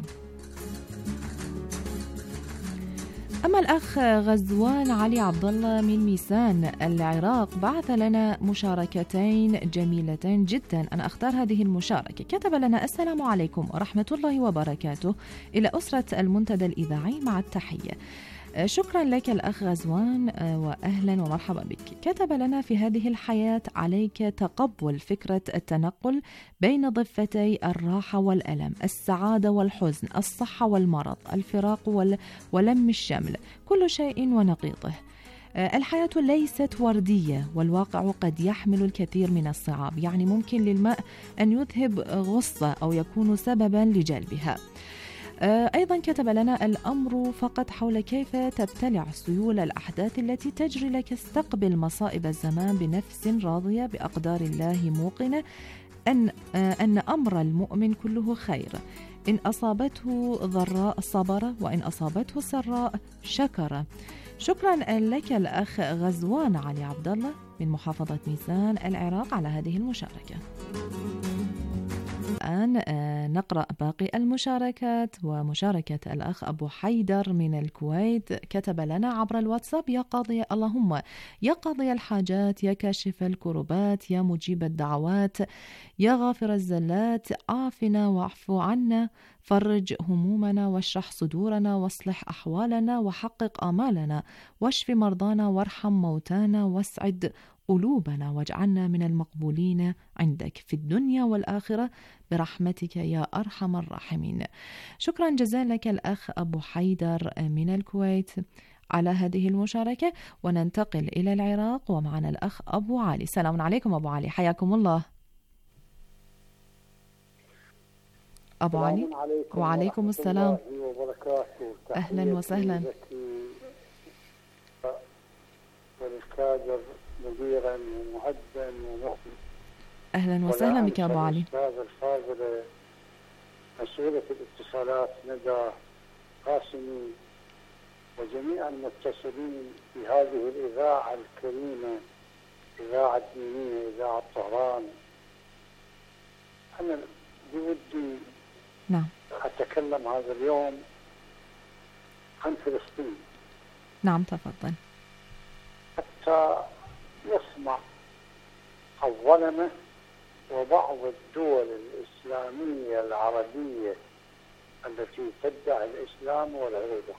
أما الأخ غزوان علي عبد الله من ميسان العراق بعث لنا مشاركتين جميلتين جدا، أنا أختار هذه المشاركة. كتب لنا: السلام عليكم ورحمة الله وبركاته، إلى أسرة المنتدى الإذاعي مع التحية. شكرا لك الأخ غزوان وأهلا ومرحبا بك. كتب لنا: في هذه الحياة عليك تقبل فكرة التنقل بين ضفتي الراحة والألم، السعادة والحزن، الصحة والمرض، الفراق ولم الشمل، كل شيء ونقيضه. الحياة ليست وردية، والواقع قد يحمل الكثير من الصعاب، يعني ممكن للماء أن يذهب غصة أو يكون سببا لجلبها. أيضا كتب لنا: الأمر فقط حول كيف تبتلع سيول الأحداث التي تجري لك، استقبل مصائب الزمان بنفس راضية بأقدار الله، موقنة أن, أن أمر المؤمن كله خير، إن أصابته ضراء صبر، وإن أصابته سراء شكر. شكرا لك الأخ غزوان علي عبد الله من محافظة ميسان العراق على هذه المشاركة. الآن نقرأ باقي المشاركات، ومشاركة الأخ أبو حيدر من الكويت كتب لنا عبر الواتساب: يا قاضي، اللهم يا قاضي الحاجات، يا كاشف الكربات، يا مجيب الدعوات، يا غافر الزلات، عافنا واعفو عنا، فرج همومنا واشرح صدورنا واصلح أحوالنا وحقق آمالنا واشف مرضانا وارحم موتانا واسعد قلوبنا واجعلنا من المقبولين عندك في الدنيا والآخرة برحمتك يا أرحم الراحمين. شكرا جزيلا لك الأخ أبو حيدر من الكويت على هذه المشاركة. وننتقل إلى العراق ومعنا الأخ أبو علي. السلام عليكم أبو علي، حياكم الله. أبو علي. وعليكم السلام وبركاته. أهلا وسهلا. والكادر مديرا ومعدا ومخبرا. أهلا وسهلا بك يا أبو علي. الأستاذ الفاضل مسؤولة الاتصالات ندى قاسمي وجميع المتصلين في هذه الإذاعة الكريمة، إذاعة دينية، إذاعة طهران. أنا بودي نعم أتكلم هذا اليوم عن فلسطين. نعم تفضل. حتى يسمع الظلمة وبعض الدول الإسلامية العربية التي تدعي الإسلام والعروبة.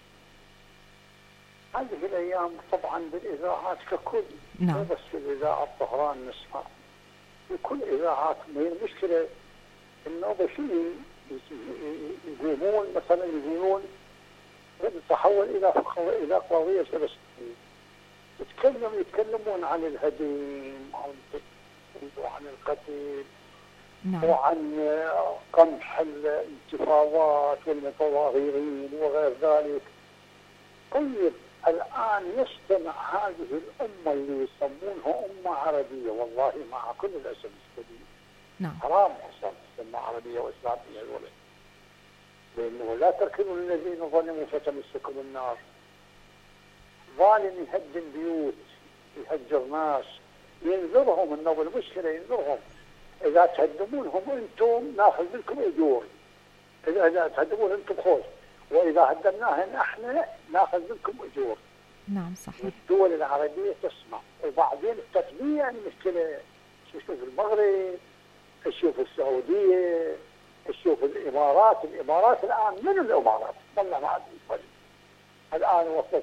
هذه الأيام طبعا بالإذاعات ككل، نعم. بس في الإذاعة الطهران نسمع، في كل إذاعات. المشكلة إنه بشيء يقولون مثلا يقولون تحول إلى إلى قضية فلسطين، يتكلم يتكلمون عن الهدم وعن القتل، نعم. وعن قمح الانتفاضات والمتظاهرين وغير ذلك. طيب الآن يستمع هذه الأمة اللي يسمونها أمة عربية، والله مع كل الأسف الشديد نعم. حرام أصلا تسمى عربية وإسلامية الولد. لأنه لا تركنوا للذين ظلموا فتمسكم النار. ظالم يهدم بيوت، يهجر ناس، ينذرهم انه المشكله، ينذرهم اذا تهدمونهم انتم ناخذ منكم اجور، اذا تهدمون انتم خوش، واذا هدمناهن احنا ناخذ منكم اجور. نعم صحيح. الدول العربيه تسمع، وبعدين التطبيع يعني مشكله. شوف المغرب، تشوف السعوديه، تشوف الامارات، الامارات الان من الامارات؟ والله ما ادري. الان وصلت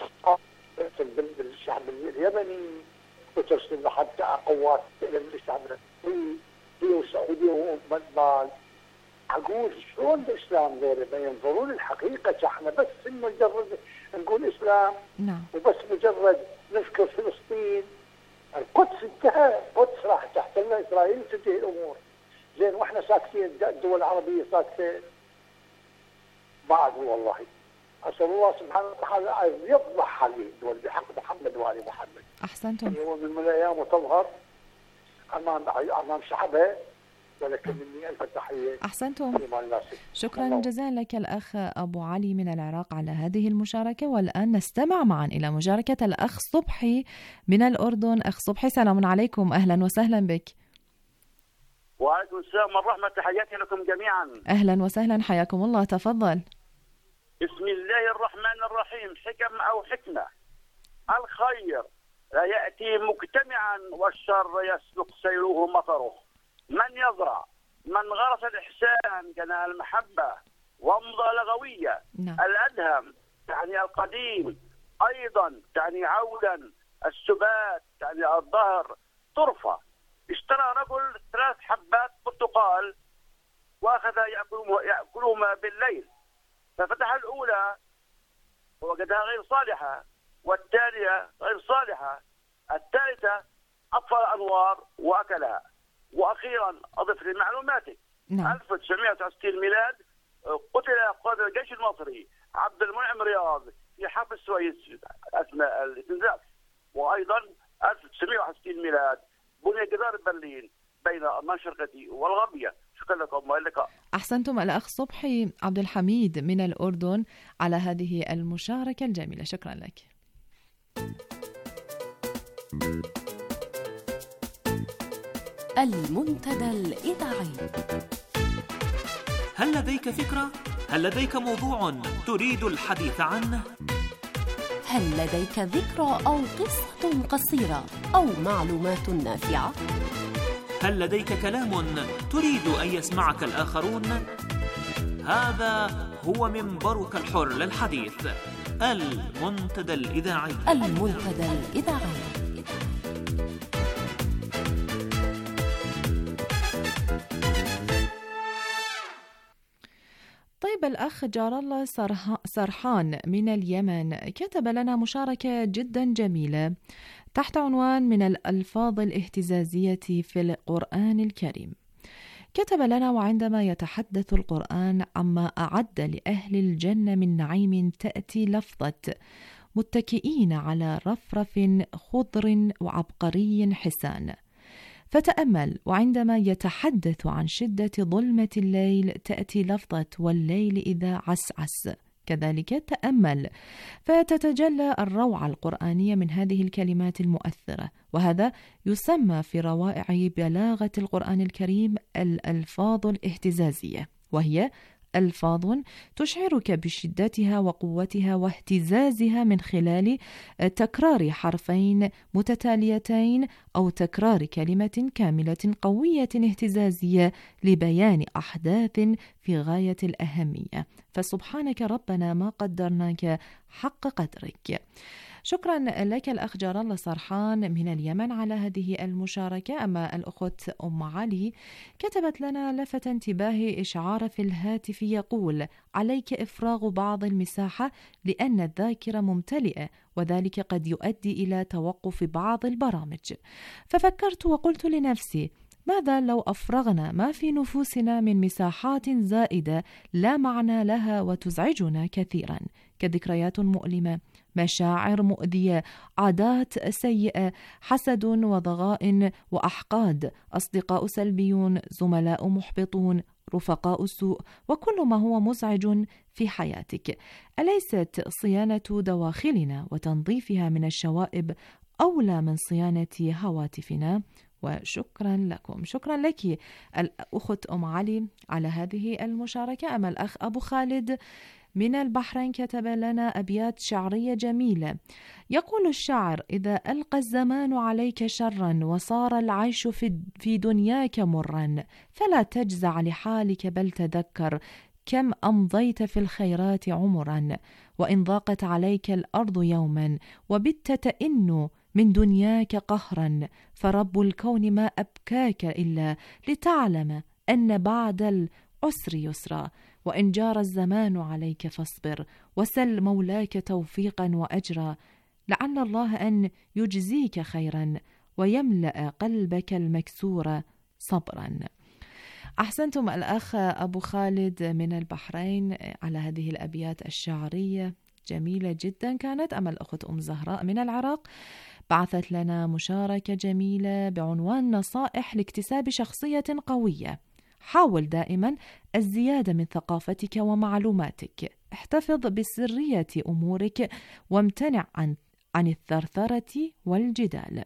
بالشعب اليمني وترسل حتى قوات الى الشعب اليمني، هي والسعوديه ومدبال. اقول شلون الاسلام ذولا ما ينظرون الحقيقه؟ احنا بس مجرد نقول اسلام، نعم، وبس مجرد نذكر فلسطين. القدس انتهى، القدس راح تحتلها اسرائيل وتنتهي الامور. زين واحنا ساكتين، الدول العربيه ساكتين. ما ادري والله. أسأل الله سبحانه وتعالى أن يفضح هذه الدول بحق محمد وآل محمد. أحسنتم. يوم من الأيام وتظهر أمام أمام شعبها، ولكن مني ألف تحية. أحسنتم. شكرا جزيلا لك الأخ أبو علي من العراق على هذه المشاركة. والآن نستمع معا إلى مشاركة الأخ صبحي من الأردن. أخ صبحي سلام عليكم، أهلا وسهلا بك. وعليكم السلام والرحمة، تحياتي لكم جميعا. أهلا وسهلا، حياكم الله، تفضل. بسم الله الرحمن الرحيم. حكم أو حكمة. الخير لا يأتي مجتمعا والشر يسلك سيره مطره. من يزرع، من غرس الإحسان جنى المحبة وامضى لغوية. نعم. الأدهم تعني القديم، أيضا تعني عودا. السبات تعني الظهر. طرفة، اشترى رجل ثلاث حبات برتقال وأخذ يأكلهما بالليل، ففتح الأولى ووجدها غير صالحة، والثانية غير صالحة، الثالثة أطفأ الأنوار وأكلها. وأخيرا أضف لمعلوماتك، نعم. ألف وتسعمائة وتسعة وستين ميلاد قتل قائد الجيش المصري عبد المنعم رياض في حرب السويس أثناء الاستنزاف. وأيضا ألف وتسعمائة وواحد وستين ميلاد بني جدار برلين بين المنشرقة والغربية. شكرا لكم وإلى اللقاء. أحسنتم الأخ صبحي عبد الحميد من الأردن على هذه المشاركة الجميلة، شكرا لك. المنتدى الإذاعي. هل لديك فكرة؟ هل لديك موضوع تريد الحديث عنه؟ هل لديك ذكرى أو قصة قصيرة أو معلومات نافعة؟ هل لديك كلام تريد أن يسمعك الآخرون؟ هذا هو منبرك الحر للحديث، المنتدى الإذاعي. المنتدى الإذاعي. طيب الأخ جار الله سرحان من اليمن كتب لنا مشاركة جدا جميلة تحت عنوان من الألفاظ الاهتزازية في القرآن الكريم. كتب لنا: وعندما يتحدث القرآن عما أعد لأهل الجنة من نعيم تأتي لفظة متكئين على رفرف خضر وعبقري حسان. فتأمل: وعندما يتحدث عن شدة ظلمة الليل تأتي لفظة والليل إذا عسعس. كذلك تأمل فتتجلى الروعة القرآنية من هذه الكلمات المؤثرة، وهذا يسمى في روائع بلاغة القرآن الكريم الألفاظ الاهتزازية، وهي ألفاظ تشعرك بشدتها وقوتها واهتزازها من خلال تكرار حرفين متتاليتين أو تكرار كلمة كاملة قوية اهتزازية لبيان أحداث في غاية الأهمية. فسبحانك ربنا ما قدرناك حق قدرك. شكرا لك الأخ جار الله سرحان من اليمن على هذه المشاركة. أما الأخت أم علي كتبت لنا: لفت انتباهي إشعار في الهاتف يقول: عليك إفراغ بعض المساحة لأن الذاكرة ممتلئة، وذلك قد يؤدي إلى توقف بعض البرامج. ففكرت وقلت لنفسي: ماذا لو أفرغنا ما في نفوسنا من مساحات زائدة لا معنى لها وتزعجنا كثيرا، كذكريات مؤلمة، مشاعر مؤذية، عادات سيئة، حسد وضغائن وأحقاد، أصدقاء سلبيون، زملاء محبطون، رفقاء السوء وكل ما هو مزعج في حياتك. أليست صيانة دواخلنا وتنظيفها من الشوائب أولى من صيانة هواتفنا؟ وشكرا لكم. شكرا لك الأخت أم علي على هذه المشاركة. أما الأخ أبو خالد من البحرين كتب لنا أبيات شعرية جميلة. يقول الشاعر: إذا ألقى الزمان عليك شرا وصار العيش في دنياك مرا فلا تجزع لحالك بل تذكر كم أمضيت في الخيرات عمرا، وإن ضاقت عليك الأرض يوما وبت تئن من دنياك قهرا فرب الكون ما أبكاك إلا لتعلم أن بعد العسر يسرا، وإن جار الزمان عليك فاصبر وسل مولاك توفيقا وأجرا، لعل الله أن يجزيك خيرا ويملأ قلبك المكسور صبرا. أحسنتم الأخ أبو خالد من البحرين على هذه الأبيات الشعرية، جميلة جدا كانت. أما الأخت أم زهراء من العراق بعثت لنا مشاركة جميلة بعنوان: نصائح لاكتساب شخصية قوية. حاول دائما الزيادة من ثقافتك ومعلوماتك، احتفظ بسرية أمورك وامتنع عن عن الثرثرة والجدال.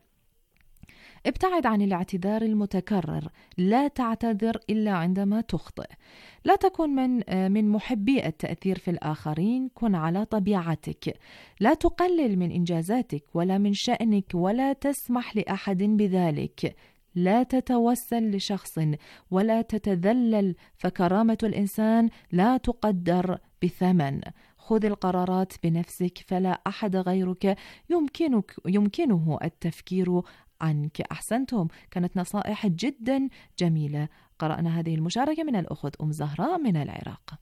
ابتعد عن الاعتذار المتكرر، لا تعتذر إلا عندما تخطئ. لا تكن من من محبي التأثير في الآخرين، كن على طبيعتك. لا تقلل من إنجازاتك ولا من شأنك ولا تسمح لأحد بذلك. لا تتوسل لشخص ولا تتذلل، فكرامة الإنسان لا تقدر بثمن. خذ القرارات بنفسك، فلا أحد غيرك يمكنك يمكنه التفكير عنك. أحسنتم، كانت نصائح جدا جميلة. قرأنا هذه المشاركة من الأخت أم زهراء من العراق.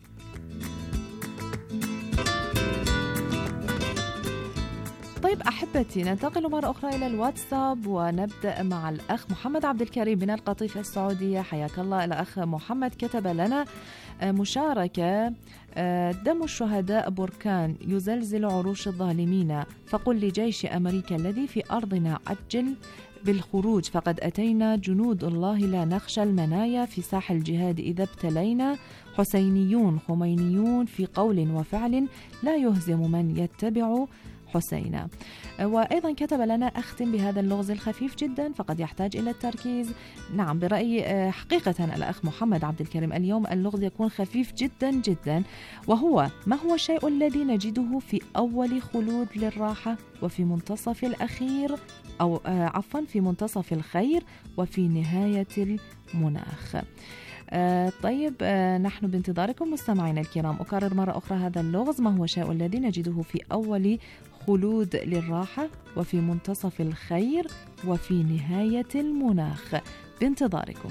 طيب أحبتي، ننتقل مرة أخرى إلى الواتساب ونبدأ مع الأخ محمد عبد الكريم من القطيف السعودية. حياك الله. الأخ محمد كتب لنا مشاركة: دم الشهداء بركان يزلزل عروش الظالمين، فقل لجيش أمريكا الذي في أرضنا عجل بالخروج، فقد أتينا جنود الله لا نخشى المنايا، في ساح الجهاد إذا ابتلينا، حسينيون خمينيون في قول وفعل، لا يهزم من يتبع حسينا. وأيضا كتب لنا: أختم بهذا اللغز الخفيف جدا فقد يحتاج إلى التركيز. نعم، برأيي حقيقة الأخ محمد عبد الكريم اليوم اللغز يكون خفيف جدا جدا، وهو: ما هو الشيء الذي نجده في أول خلود للراحة وفي منتصف الأخير أو عفوا في منتصف الخير وفي نهاية المناخ؟ آه طيب آه نحن بانتظاركم مستمعينا الكرام. أكرر مرة أخرى هذا اللغز: ما هو الشيء الذي نجده في أول خلود للراحة وفي منتصف الخير وفي نهاية المناخ؟ بانتظاركم.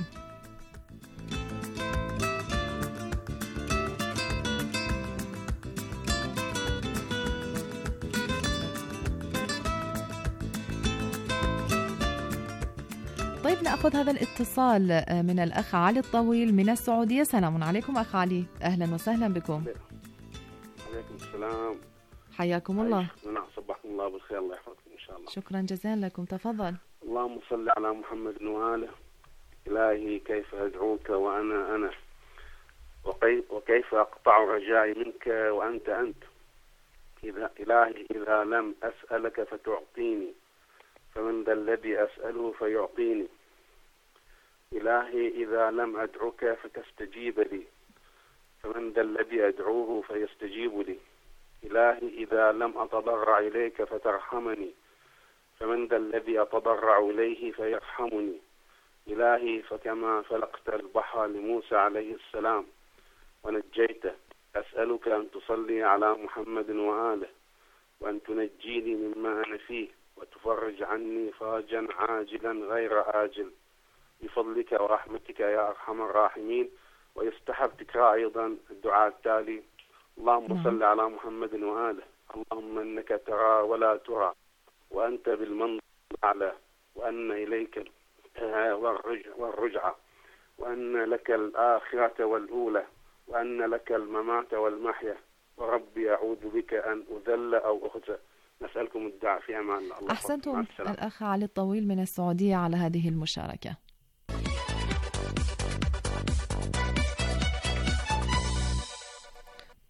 طيب نأخذ هذا الاتصال من الأخ علي الطويل من السعودية. سلام عليكم أخ علي، أهلا وسهلا بكم. عليكم السلام، حياكم الله. نعم، صبحكم الله بالخير، الله يحفظكم إن شاء الله. شكرا جزيلا لكم، تفضل. اللهم صل على محمد وآله. إلهي كيف أدعوك وأنا أنا، وكيف أقطع رجائي منك وأنت أنت. إذا إلهي إذا لم أسألك فتعطيني، فمن ذا الذي أسأله فيعطيني. إلهي إذا لم أدعوك فتستجيب لي، فمن ذا الذي أدعوه فيستجيب لي. إلهي إذا لم أتضرع إليك فترحمني، فمن ذا الذي أتضرع إليه فيرحمني. إلهي فكما فلقت البحر لموسى عليه السلام ونجيته، أسألك أن تصلي على محمد وآله، وأن تنجيني مما أنا فيه، وتفرج عني فرجا عاجلا غير آجل بفضلك ورحمتك يا أرحم الراحمين. ويستحب تكرار أيضا الدعاء التالي: اللهم صل على محمد وآله. اللهم إنك ترى ولا ترى، وأنت بالمنظر الأعلى، وأن إليك والرجعة، وأن لك الآخرة والأولى، وأن لك الممات والمحيا، وربي أعوذ بك أن أذل أو أخزى. نسألكم الدعاء في أمان الله. أحسنتم الأخ علي الطويل من السعودية على هذه المشاركة.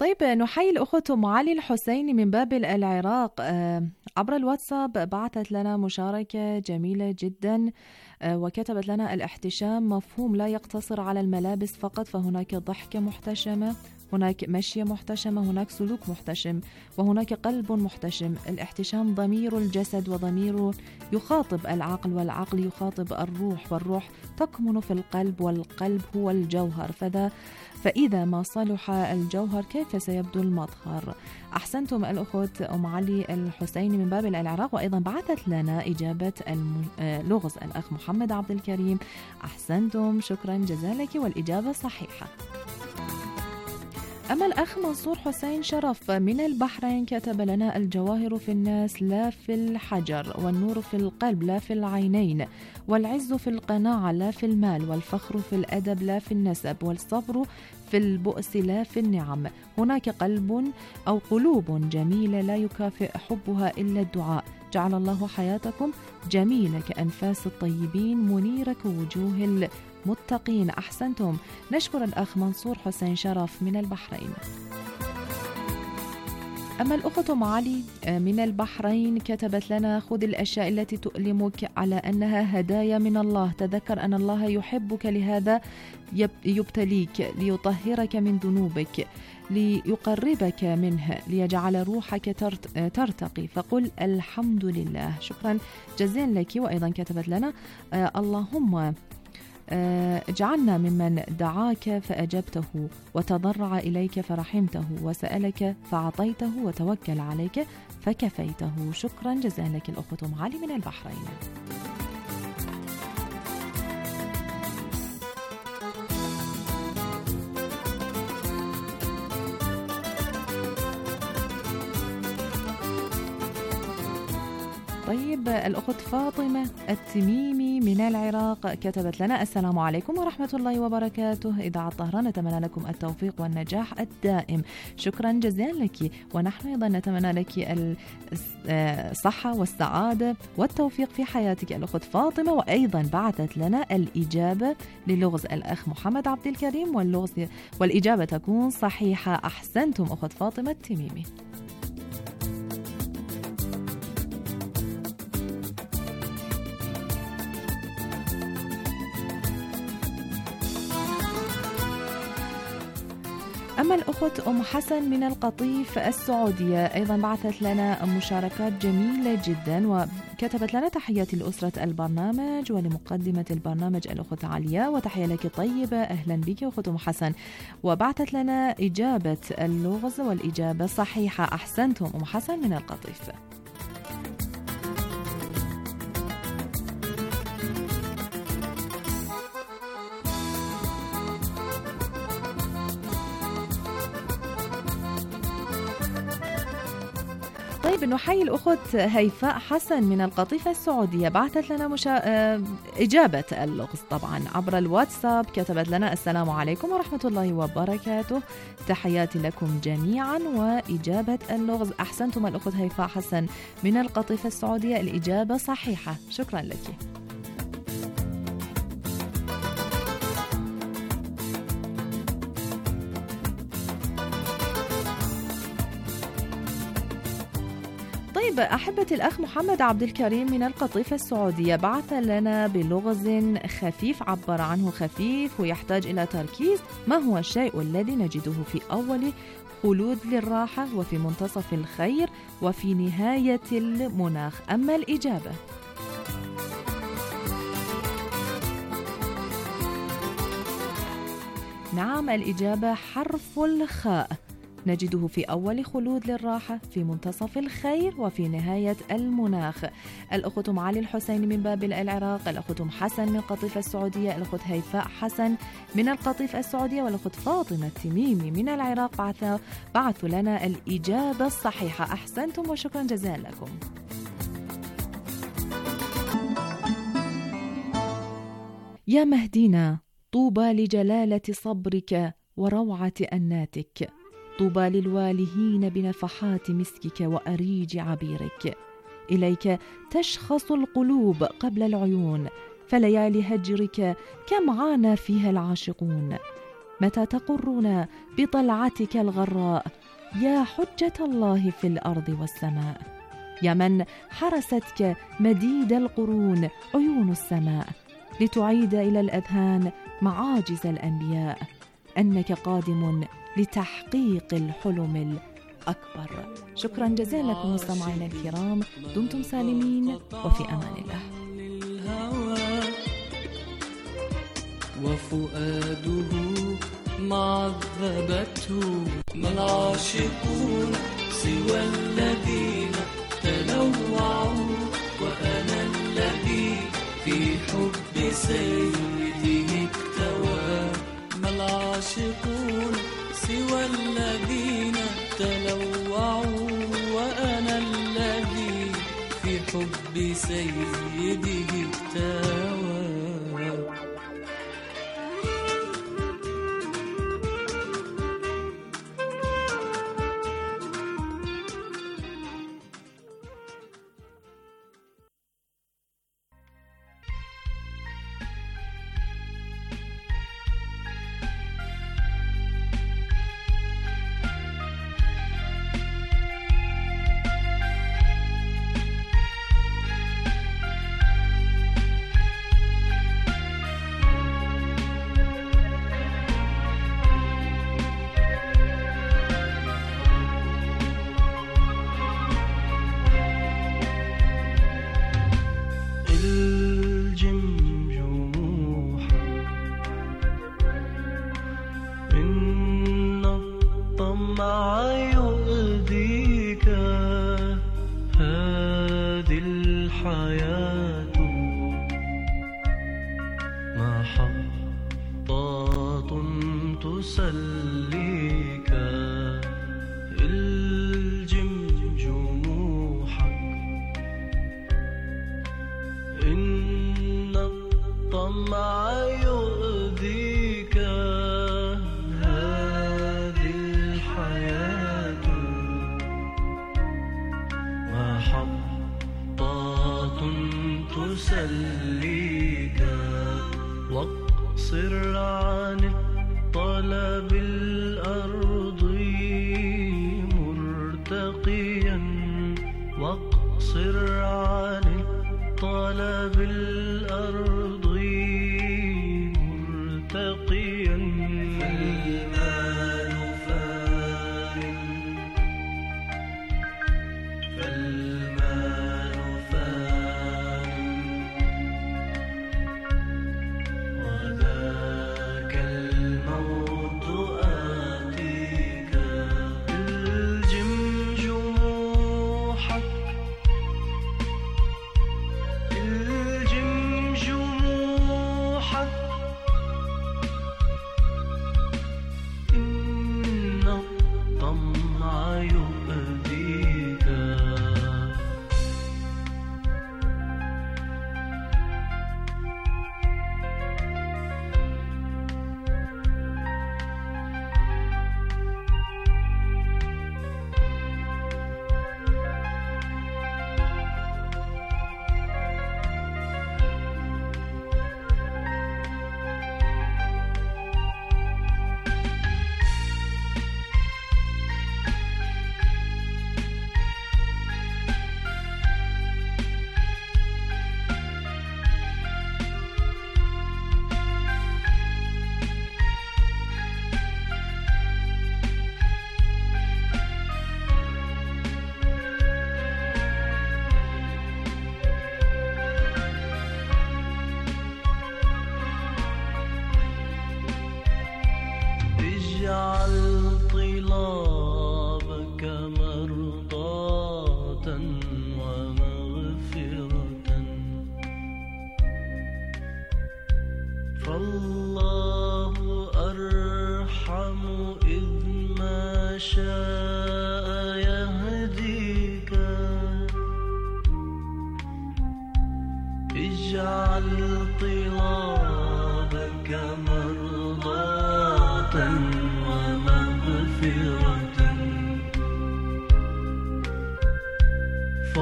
طيب نحيي الأخت أم علي الحسيني من بابل العراق عبر الواتساب، بعثت لنا مشاركة جميلة جدا وكتبت لنا: الاحتشام مفهوم لا يقتصر على الملابس فقط، فهناك ضحكة محتشمة، هناك مشية محتشمة، هناك سلوك محتشم، وهناك قلب محتشم. الاحتشام ضمير الجسد، وضمير يخاطب العقل، والعقل يخاطب الروح، والروح تكمن في القلب، والقلب هو الجوهر. فذا فإذا ما صلح الجوهر كيف سيبدو المظهر؟ أحسنتم الأخت أم علي الحسيني من بابل العراق. وأيضا بعثت لنا إجابة اللغز الأخ محمد عبد الكريم. أحسنتم، شكرا جزالك، والإجابة صحيحة. أما الأخ منصور حسين شرف من البحرين كتب لنا: الجواهر في الناس لا في الحجر، والنور في القلب لا في العينين، والعز في القناعة لا في المال، والفخر في الأدب لا في النسب، والصبر في البؤس لا في النعم. هناك قلب أو قلوب جميلة لا يكافئ حبها إلا الدعاء. جعل الله حياتكم جميلة كأنفاس الطيبين، منيرة كوجوه المتقين. أحسنتم، نشكر الأخ منصور حسين شرف من البحرين. أما الأخت أم علي من البحرين كتبت لنا: خذ الأشياء التي تؤلمك على أنها هدايا من الله، تذكر أن الله يحبك، لهذا يبتليك ليطهرك من ذنوبك، ليقربك منه، ليجعل روحك ترتقي، فقل الحمد لله. شكرا جزيلا لك. وأيضا كتبت لنا: آه اللهم اجعلنا ممن دعاك فأجبته، وتضرع إليك فرحمته، وسألك فأعطيته، وتوكل عليك فكفيته. شكرا جزيلا لك الأخت أم علي من البحرين. طيب الأخت فاطمة التميمي من العراق كتبت لنا: السلام عليكم ورحمة الله وبركاته، إذاعة طهران، نتمنى لكم التوفيق والنجاح الدائم. شكرا جزيلا لك، ونحن أيضا نتمنى لك الصحة والسعادة والتوفيق في حياتك الأخت فاطمة. وأيضا بعثت لنا الإجابة للغز الأخ محمد عبد الكريم، واللغز والإجابة تكون صحيحة. أحسنتم أخت فاطمة التميمي. أما الأخت أم حسن من القطيف السعودية أيضا بعثت لنا مشاركات جميلة جدا، وكتبت لنا: تحياتي لأسرة البرنامج ولمقدمة البرنامج الأخت عليا، وتحية لك طيبة، أهلا بك أخت أم حسن. وبعثت لنا إجابة اللغز والإجابة صحيحة. أحسنتم أم حسن من القطيف. طيب نحيي الأخت هيفاء حسن من القطيفة السعودية، بعثت لنا مشا... إجابة اللغز طبعا عبر الواتساب. كتبت لنا: السلام عليكم ورحمة الله وبركاته، تحياتي لكم جميعا وإجابة اللغز. أحسنتم الأخت هيفاء حسن من القطيفة السعودية، الإجابة صحيحة. شكرا لك. طيب أحبتي، الأخ محمد عبد الكريم من القطيفة السعودية بعث لنا بلغز خفيف، عبر عنه خفيف ويحتاج إلى تركيز. ما هو الشيء الذي نجده في أول خلود للراحة، وفي منتصف الخير، وفي نهاية المناخ؟ أما الإجابة نعم، الإجابة حرف الخاء، نجده في أول خلود للراحة، في منتصف الخير، وفي نهاية المناخ. الأخت أم علي الحسيني من بابل العراق، الأخت أم حسن من القطيفة السعودية، الأخت هيفاء حسن من القطيفة السعودية، والأخت فاطمة التميمي من العراق بعثوا بعثوا لنا الإجابة الصحيحة. أحسنتم وشكرا جزيلا لكم. يا مهدينا، طوبى لجلالة صبرك وروعة أناتك، طوبى للوالهين بنفحات مسكك وأريج عبيرك. إليك تشخص القلوب قبل العيون، فليالي هجرك كم عانى فيها العاشقون. متى تقرون بطلعتك الغراء يا حجة الله في الأرض والسماء، يا من حرستك مديد القرون عيون السماء لتعيد إلى الأذهان معاجز الأنبياء، أنك قادم لتحقيق الحلم الأكبر. شكرا جزيلا لكم مستمعينا الكرام، دمتم سالمين وفي أمان الله. وفؤاده معذبته، ما العاشقون سوى الذين تنوعوا، وأنا الذي في حب سيده اكتوى. ما العاشقون سوى الذين تنوعوا، وأنا الذي في حب سيده اكتوى.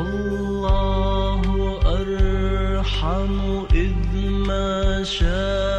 فالله أرحم إذ ما شاء